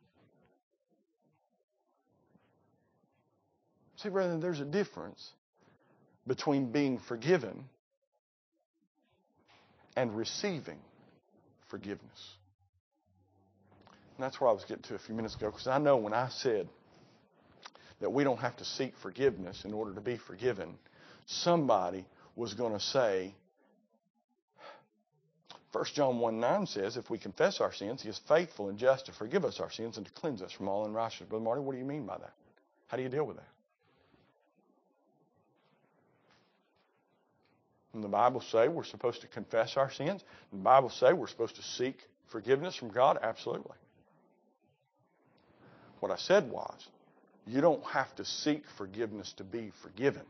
See, brethren, there's a difference between being forgiven and receiving forgiveness. And that's where I was getting to a few minutes ago, because I know when I said that we don't have to seek forgiveness in order to be forgiven, somebody was going to say, First John one nine says, if we confess our sins, He is faithful and just to forgive us our sins and to cleanse us from all unrighteousness. Brother Marty, what do you mean by that? How do you deal with that? And the Bible say we're supposed to confess our sins. And the Bible say we're supposed to seek forgiveness from God. Absolutely. What I said was, you don't have to seek forgiveness to be forgiven.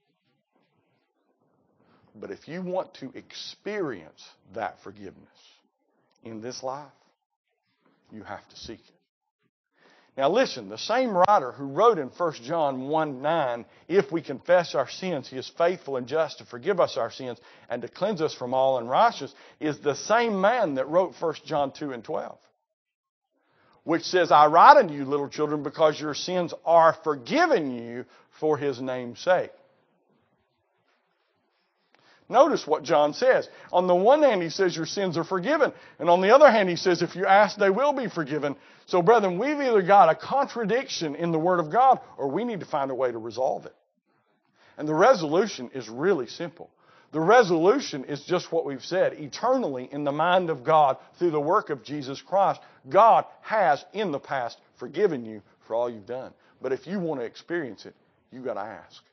But if you want to experience that forgiveness in this life, you have to seek it. Now listen, the same writer who wrote in First John one nine, if we confess our sins, He is faithful and just to forgive us our sins and to cleanse us from all unrighteousness, is the same man that wrote First John two and twelve. Which says, I write unto you, little children, because your sins are forgiven you for His name's sake. Notice what John says. On the one hand, he says your sins are forgiven. And on the other hand, he says if you ask, they will be forgiven. So, brethren, we've either got a contradiction in the Word of God or we need to find a way to resolve it. And the resolution is really simple. The resolution is just what we've said. Eternally, in the mind of God, through the work of Jesus Christ, God has in the past forgiven you for all you've done. But if you want to experience it, you've got to ask.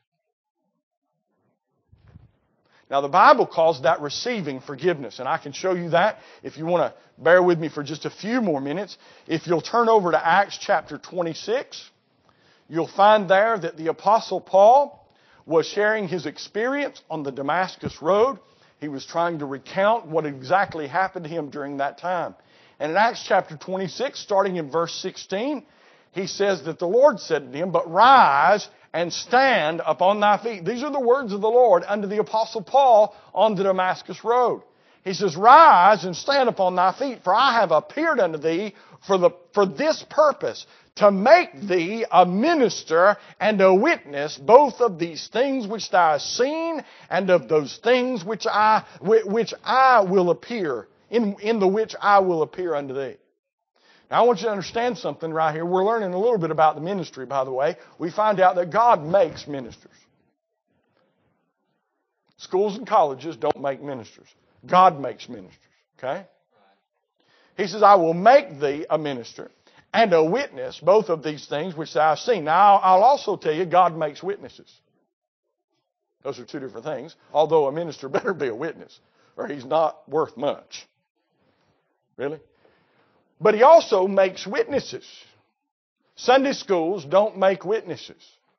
Now, the Bible calls that receiving forgiveness, and I can show you that if you want to bear with me for just a few more minutes. If you'll turn over to Acts chapter twenty-six, you'll find there that the Apostle Paul was sharing his experience on the Damascus Road. He was trying to recount what exactly happened to him during that time. And in Acts chapter twenty-six, starting in verse sixteen, he says that the Lord said to him, but rise and stand upon thy feet. These are the words of the Lord unto the Apostle Paul on the Damascus Road. He says, rise and stand upon thy feet, for I have appeared unto thee for, the, for this purpose, to make thee a minister and a witness both of these things which thou hast seen and of those things which I, which I will appear, in, in the which I will appear unto thee. Now, I want you to understand something right here. We're learning a little bit about the ministry, by the way. We find out that God makes ministers. Schools and colleges don't make ministers. God makes ministers. Okay? He says, I will make thee a minister and a witness, both of these things which thou hast seen. Now, I'll also tell you, God makes witnesses. Those are two different things. Although a minister better be a witness, or he's not worth much. Really? But He also makes witnesses. Sunday schools don't make witnesses.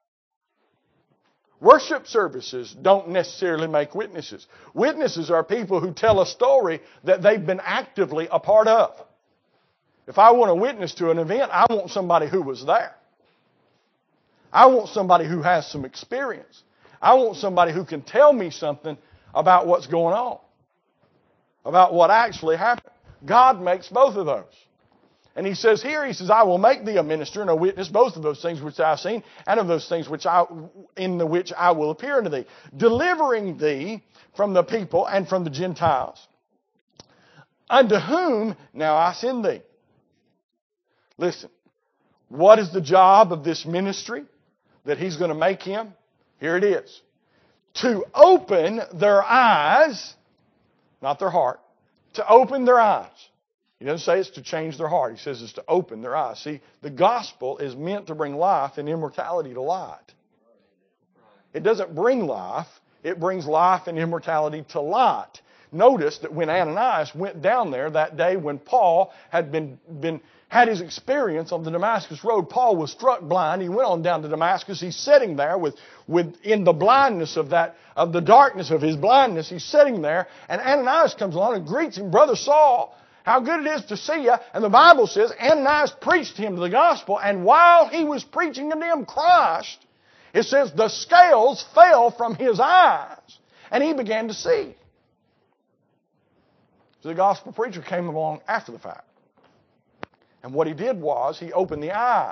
Worship services don't necessarily make witnesses. Witnesses are people who tell a story that they've been actively a part of. If I want to witness to an event, I want somebody who was there. I want somebody who has some experience. I want somebody who can tell me something about what's going on, about what actually happened. God makes both of those. And He says here, He says, I will make thee a minister and a witness, both of those things which thou hast seen, and of those things which I, in the which I will appear unto thee, delivering thee from the people and from the Gentiles, unto whom now I send thee. Listen, what is the job of this ministry that He's going to make him? Here it is. To open their eyes, not their heart, to open their eyes. He doesn't say it's to change their heart. He says it's to open their eyes. See, the gospel is meant to bring life and immortality to light. It doesn't bring life. It brings life and immortality to light. Notice that when Ananias went down there that day when Paul had been, been had his experience on the Damascus Road, Paul was struck blind. He went on down to Damascus. He's sitting there with, with in the blindness of that, of the darkness of his blindness. He's sitting there, and Ananias comes along and greets him, Brother Saul. How good it is to see you. And the Bible says Ananias preached him the gospel. And while he was preaching unto him Christ, it says the scales fell from his eyes. And he began to see. So the gospel preacher came along after the fact. And what he did was he opened the eyes.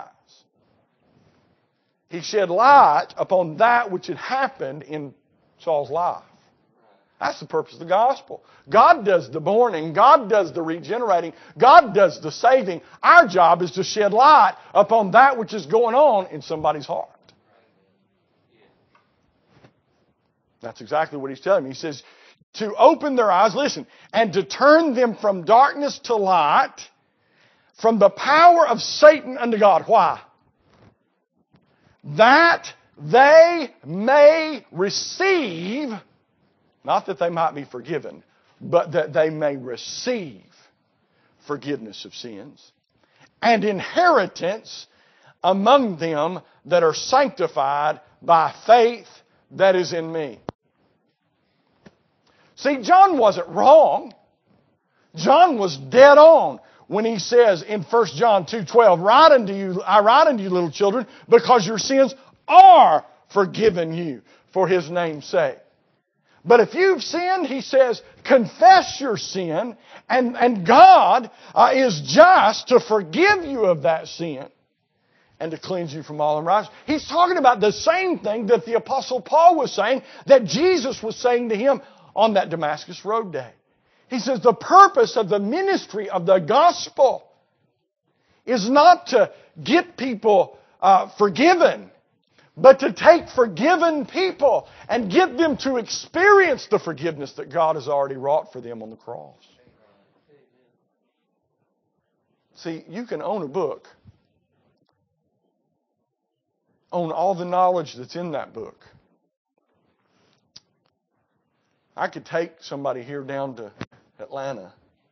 He shed light upon that which had happened in Saul's life. That's the purpose of the gospel. God does the borning. God does the regenerating. God does the saving. Our job is to shed light upon that which is going on in somebody's heart. That's exactly what he's telling me. He says, to open their eyes, listen, and to turn them from darkness to light, from the power of Satan unto God. Why? That they may receive, not that they might be forgiven, but that they may receive forgiveness of sins and inheritance among them that are sanctified by faith that is in me. See, John wasn't wrong. John was dead on when he says in First John two twelve, write unto you, I write unto you, little children, because your sins are forgiven you for His name's sake. But if you've sinned, he says, confess your sin, and, and God uh, is just to forgive you of that sin and to cleanse you from all unrighteousness. He's talking about the same thing that the Apostle Paul was saying, that Jesus was saying to him on that Damascus Road day. He says the purpose of the ministry of the gospel is not to get people uh, forgiven, but to take forgiven people and get them to experience the forgiveness that God has already wrought for them on the cross. See, you can own a book, own all the knowledge that's in that book. I could take somebody here down to Atlanta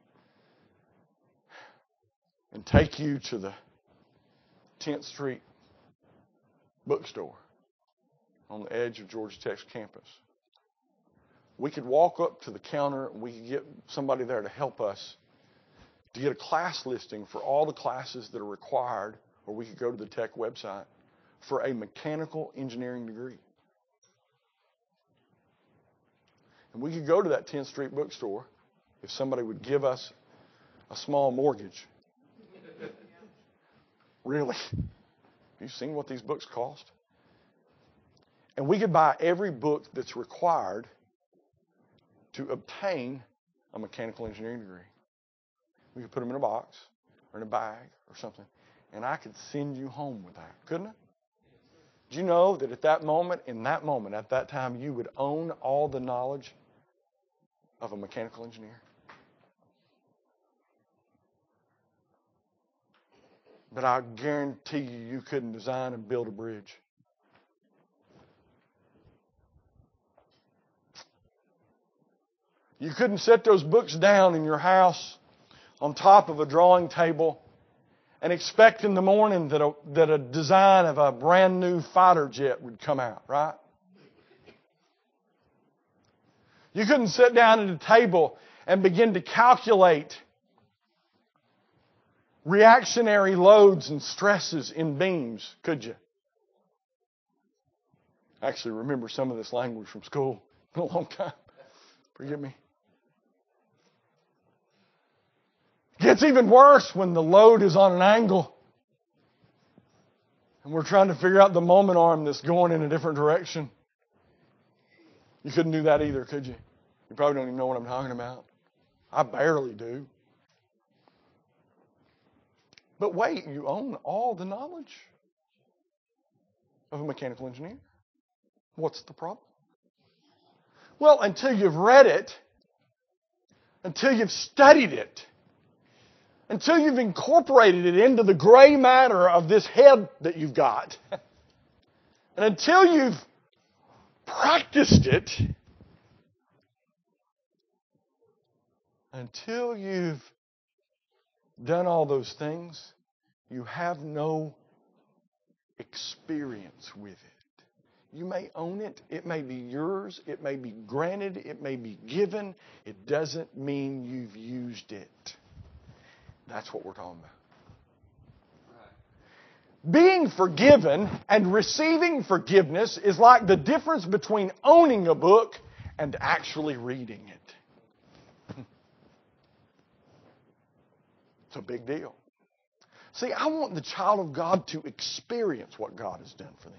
and take you to the tenth Street bookstore on the edge of Georgia Tech's campus. We could walk up to the counter and we could get somebody there to help us to get a class listing for all the classes that are required, or we could go to the Tech website for a mechanical engineering degree. And we could go to that tenth Street bookstore if somebody would give us a small mortgage. Really? You've seen what these books cost? And we could buy every book that's required to obtain a mechanical engineering degree. We could put them in a box or in a bag or something, and I could send you home with that, couldn't I? Do you know that at that moment, in that moment, at that time, you would own all the knowledge of a mechanical engineer? But I guarantee you, you couldn't design and build a bridge. You couldn't set those books down in your house on top of a drawing table and expect in the morning that a, that a design of a brand new fighter jet would come out, right? You couldn't sit down at a table and begin to calculate reactionary loads and stresses in beams, could you? I actually remember some of this language from school in a long time. Forgive me. It gets even worse when the load is on an angle and we're trying to figure out the moment arm that's going in a different direction. You couldn't do that either, could you? You probably don't even know what I'm talking about. I barely do. But wait, you own all the knowledge of a mechanical engineer. What's the problem? Well, until you've read it, until you've studied it, until you've incorporated it into the gray matter of this head that you've got, and until you've practiced it, until you've done all those things, you have no experience with it. You may own it. It may be yours. It may be granted. It may be given. It doesn't mean you've used it. That's what we're talking about. Being forgiven and receiving forgiveness is like the difference between owning a book and actually reading it. It's a big deal. See, I want the child of God to experience what God has done for them.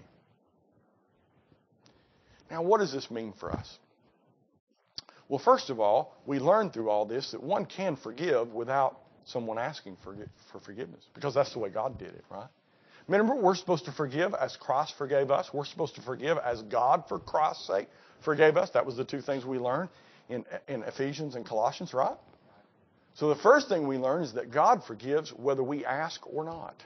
Now, what does this mean for us? Well, first of all, we learn through all this that one can forgive without someone asking for, for forgiveness, because that's the way God did it, right? Remember, we're supposed to forgive as Christ forgave us. We're supposed to forgive as God, for Christ's sake, forgave us. That was the two things we learned in, in Ephesians and Colossians, right? So the first thing we learn is that God forgives whether we ask or not.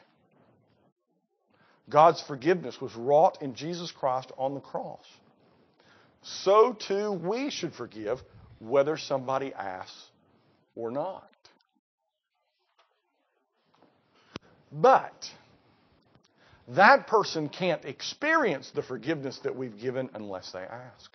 God's forgiveness was wrought in Jesus Christ on the cross. So too we should forgive whether somebody asks or not. But that person can't experience the forgiveness that we've given unless they ask.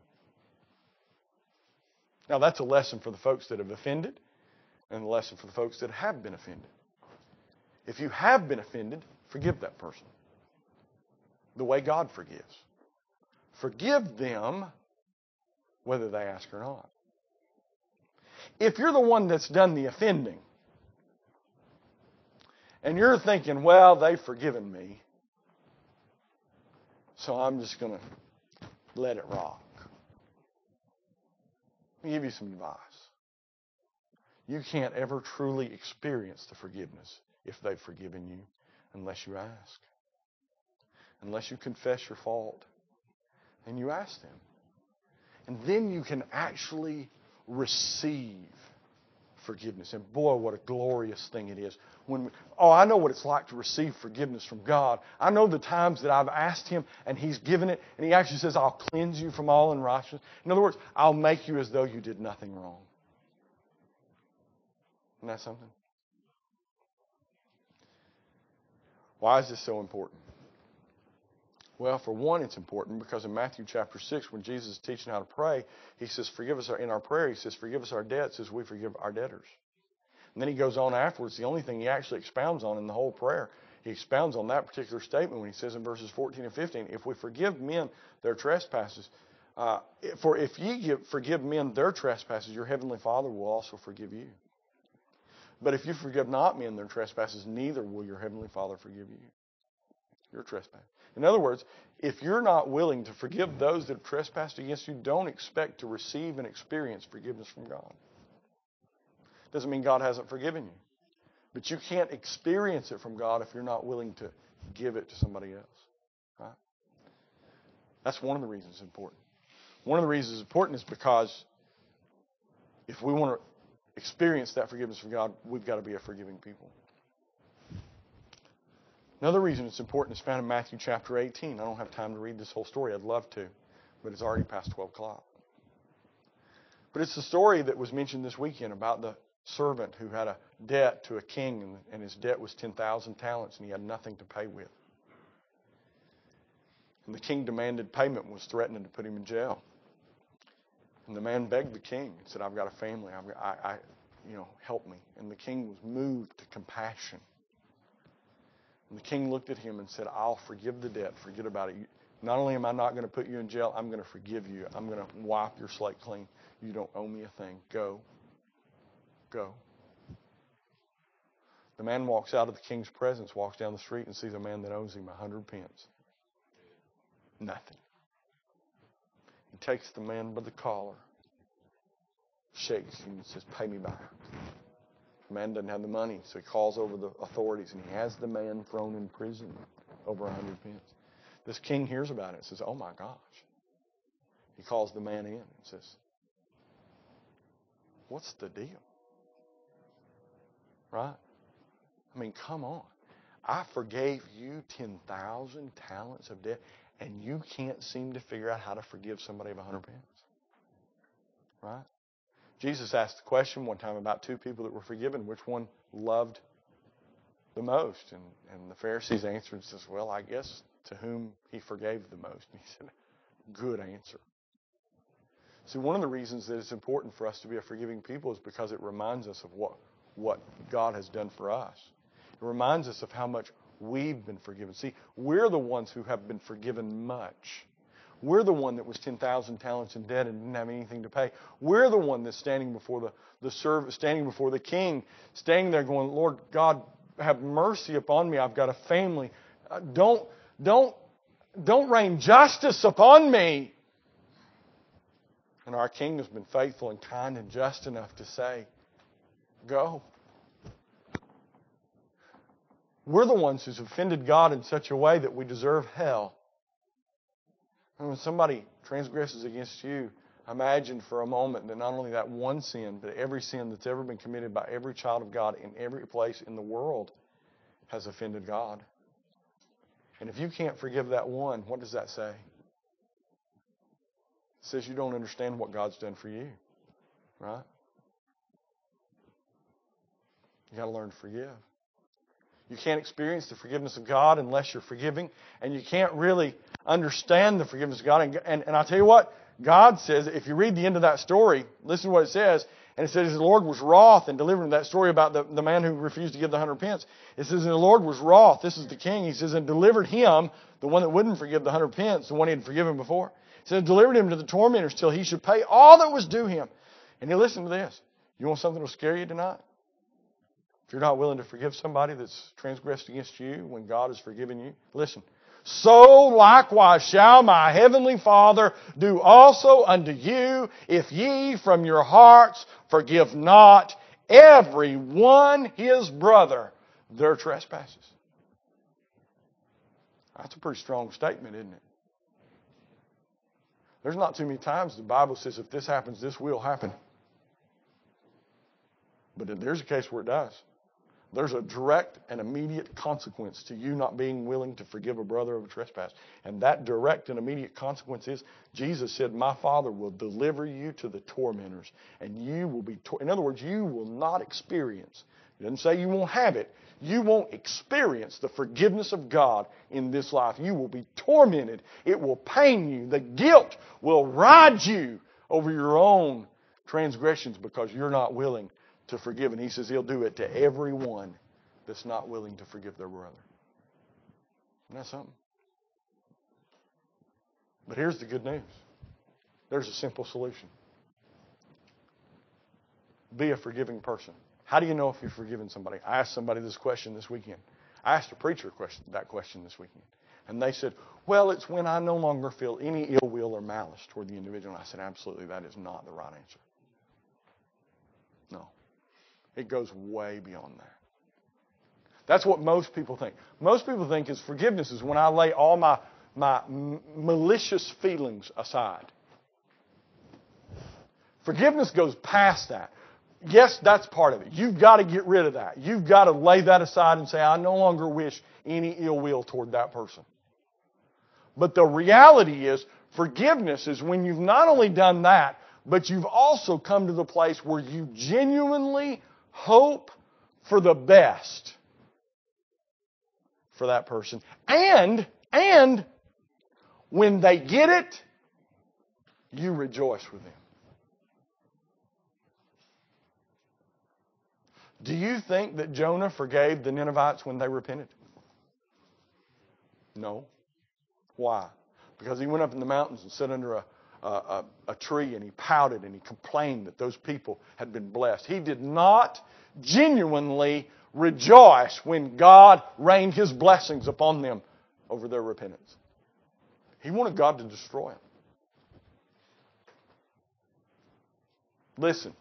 Now, that's a lesson for the folks that have offended and a lesson for the folks that have been offended. If you have been offended, forgive that person the way God forgives. Forgive them whether they ask or not. If you're the one that's done the offending, and you're thinking, well, they've forgiven me, so I'm just going to let it rock. Let me give you some advice. You can't ever truly experience the forgiveness if they've forgiven you unless you ask. Unless you confess your fault and you ask them. And then you can actually receive forgiveness. And boy, what a glorious thing it is. When we, oh, I know what it's like to receive forgiveness from God. I know the times that I've asked Him and He's given it, and He actually says, I'll cleanse you from all unrighteousness. In other words, I'll make you as though you did nothing wrong. Isn't that something? Why is this so important? Well, for one, it's important because in Matthew chapter six, when Jesus is teaching how to pray, He says, forgive us our, in our prayer, He says, forgive us our debts as we forgive our debtors. And then He goes on afterwards, the only thing He actually expounds on in the whole prayer, He expounds on that particular statement when He says in verses fourteen and fifteen, if we forgive men their trespasses, uh, for if ye give, forgive men their trespasses, your heavenly Father will also forgive you. But if you forgive not men their trespasses, neither will your heavenly Father forgive you your trespass. In other words, if you're not willing to forgive those that have trespassed against you, don't expect to receive and experience forgiveness from God. Doesn't mean God hasn't forgiven you. But you can't experience it from God if you're not willing to give it to somebody else. Right? That's one of the reasons it's important. One of the reasons it's important is because if we want to experience that forgiveness from God, we've got to be a forgiving people. Another reason it's important is found in Matthew chapter eighteen. I don't have time to read this whole story. I'd love to, but it's already past twelve o'clock. But it's the story that was mentioned this weekend about the servant who had a debt to a king, and, and his debt was ten thousand talents, and he had nothing to pay with. And the king demanded payment and was threatening to put him in jail. And the man begged the king and said, I've got a family. I've got, I, I, you know, help me. And the king was moved to compassion. And the king looked at him and said, I'll forgive the debt. Forget about it. You, not only am I not going to put you in jail, I'm going to forgive you. I'm going to wipe your slate clean. You don't owe me a thing. Go. Go. The man walks out of the king's presence, walks down the street, and sees a man that owes him a hundred pence. Nothing. He takes the man by the collar, shakes him, and says, pay me back. The man doesn't have the money, so he calls over the authorities, and he has the man thrown in prison over a hundred pence. This king hears about it and says, oh my gosh. He calls the man in and says, what's the deal? Right? I mean, come on. I forgave you ten thousand talents of debt, and you can't seem to figure out how to forgive somebody of a hundred pence. Right? Jesus asked the question one time about two people that were forgiven, which one loved the most? And, and the Pharisees answered and says, well, I guess to whom he forgave the most. And he said, good answer. See, one of the reasons that it's important for us to be a forgiving people is because it reminds us of what, what God has done for us. It reminds us of how much we've been forgiven. See, we're the ones who have been forgiven much. We're the one that was ten thousand talents in debt and didn't have anything to pay. We're the one that's standing before the, the serv- standing before the king, standing there going, Lord God, have mercy upon me. I've got a family. Uh, don't, don't, don't rain justice upon me. And our king has been faithful and kind and just enough to say, go. We're the ones who's offended God in such a way that we deserve hell. And when somebody transgresses against you, imagine for a moment that not only that one sin, but every sin that's ever been committed by every child of God in every place in the world has offended God. And if you can't forgive that one, what does that say? It says you don't understand what God's done for you. Right? You got to learn to forgive. You can't experience the forgiveness of God unless you're forgiving. And you can't really understand the forgiveness of God. And, and, and I'll tell you what, God says, if you read the end of that story, listen to what it says. And it says the Lord was wroth, and delivering that story about the, the man who refused to give the hundred pence. It says, and the Lord was wroth. This is the king. He says, and delivered him, the one that wouldn't forgive the hundred pence, the one he had forgiven before. He said, delivered him to the tormentors till he should pay all that was due him. And you listen to this. You want something that will scare you tonight? If you're not willing to forgive somebody that's transgressed against you when God has forgiven you, listen. So likewise shall my heavenly Father do also unto you, if ye from your hearts forgive not every one his brother their trespasses. That's a pretty strong statement, isn't it? There's not too many times the Bible says if this happens, this will happen. But there's a case where it does. There's a direct and immediate consequence to you not being willing to forgive a brother of a trespass. And that direct and immediate consequence is, Jesus said, my Father will deliver you to the tormentors. And you will be, tor- in other words, you will not experience, he doesn't say you won't have it, you won't experience the forgiveness of God in this life. You will be tormented. It will pain you. The guilt will ride you over your own transgressions because you're not willing to forgive. And he says he'll do it to everyone that's not willing to forgive their brother. Isn't that something? But here's the good news. There's a simple solution. Be a forgiving person. How do you know if you've forgiven somebody? I asked somebody this question this weekend. I asked a preacher question, that question this weekend. And they said, well, it's when I no longer feel any ill will or malice toward the individual. And I said, absolutely, that is not the right answer. No. It goes way beyond that. That's what most people think. Most people think is forgiveness is when I lay all my, my m- malicious feelings aside. Forgiveness goes past that. Yes, that's part of it. You've got to get rid of that. You've got to lay that aside and say, I no longer wish any ill will toward that person. But the reality is, forgiveness is when you've not only done that, but you've also come to the place where you genuinely hope for the best for that person. And, and, when they get it, you rejoice with them. Do you think that Jonah forgave the Ninevites when they repented? No. Why? Because he went up in the mountains and sat under a, a, a tree and he pouted and he complained that those people had been blessed. He did not genuinely rejoice when God rained His blessings upon them over their repentance. He wanted God to destroy them. Listen.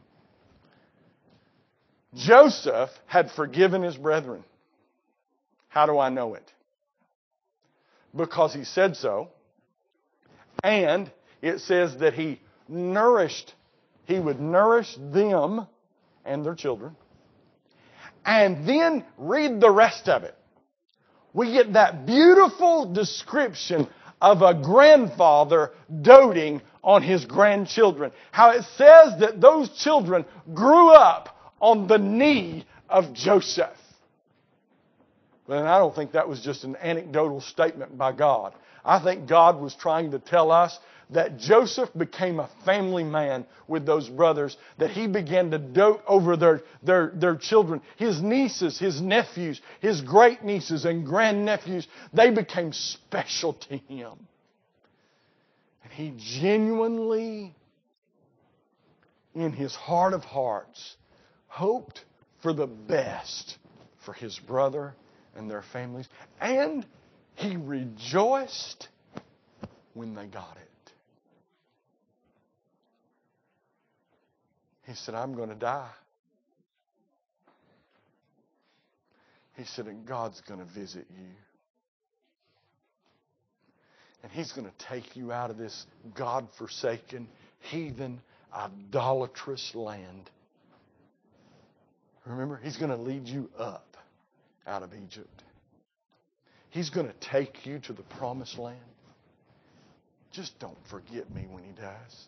Joseph had forgiven his brethren. How do I know it? Because he said so. And it says that he nourished, he would nourish them and their children. And then read the rest of it. We get that beautiful description of a grandfather doting on his grandchildren. How it says that those children grew up on the knee of Joseph. But I don't think that was just an anecdotal statement by God. I think God was trying to tell us that Joseph became a family man with those brothers, that he began to dote over their, their, their children. His nieces, his nephews, his great-nieces and grandnephews, they became special to him. he genuinely, in his heart of hearts, hoped for the best for his brother and their families. And he rejoiced when they got it. He said, I'm going to die. He said, and God's going to visit you. And He's going to take you out of this God-forsaken, heathen, idolatrous land. Remember, He's going to lead you up out of Egypt. He's going to take you to the promised land. Just don't forget me when He does.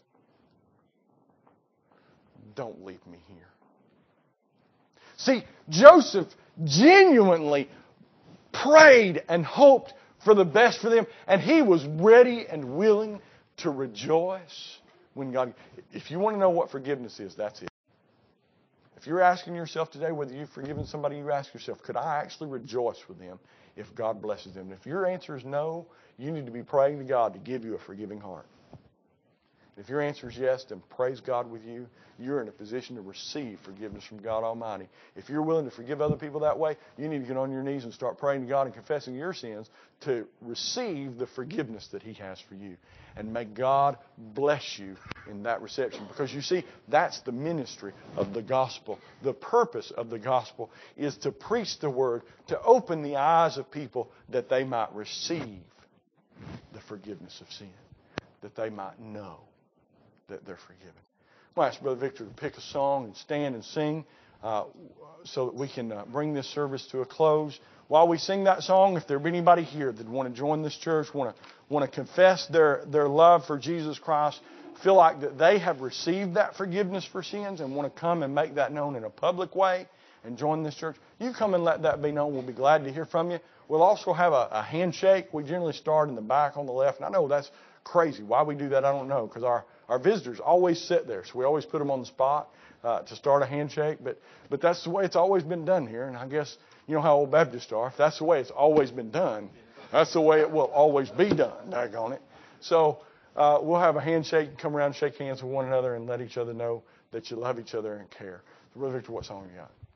Don't leave me here. See, Joseph genuinely prayed and hoped for the best for them, and he was ready and willing to rejoice when God... If you want to know what forgiveness is, that's it. If you're asking yourself today whether you've forgiven somebody, you ask yourself, could I actually rejoice with them if God blesses them? If your answer is no, you need to be praying to God to give you a forgiving heart. If your answer is yes, then praise God with you. You're in a position to receive forgiveness from God Almighty. If you're willing to forgive other people that way, you need to get on your knees and start praying to God and confessing your sins to receive the forgiveness that He has for you. And may God bless you in that reception. Because you see, that's the ministry of the gospel. The purpose of the gospel is to preach the word, to open the eyes of people that they might receive the forgiveness of sin, that they might know that they're forgiven. I'm going to ask Brother Victor to pick a song and stand and sing uh, so that we can uh, bring this service to a close. While we sing that song, if there be anybody here that want to join this church, want to want to confess their, their love for Jesus Christ, feel like that they have received that forgiveness for sins and want to come and make that known in a public way and join this church, you come and let that be known. We'll be glad to hear from you. We'll also have a, a handshake. We generally start in the back on the left. And I know that's crazy. Why we do that, I don't know, because our Our visitors always sit there, so we always put them on the spot uh, to start a handshake. But but that's the way it's always been done here. And I guess you know how old Baptists are. If that's the way it's always been done, that's the way it will always be done. Daggone it. So uh, we'll have a handshake, come around and shake hands with one another and let each other know that you love each other and care. So Brother Victor, what song you got?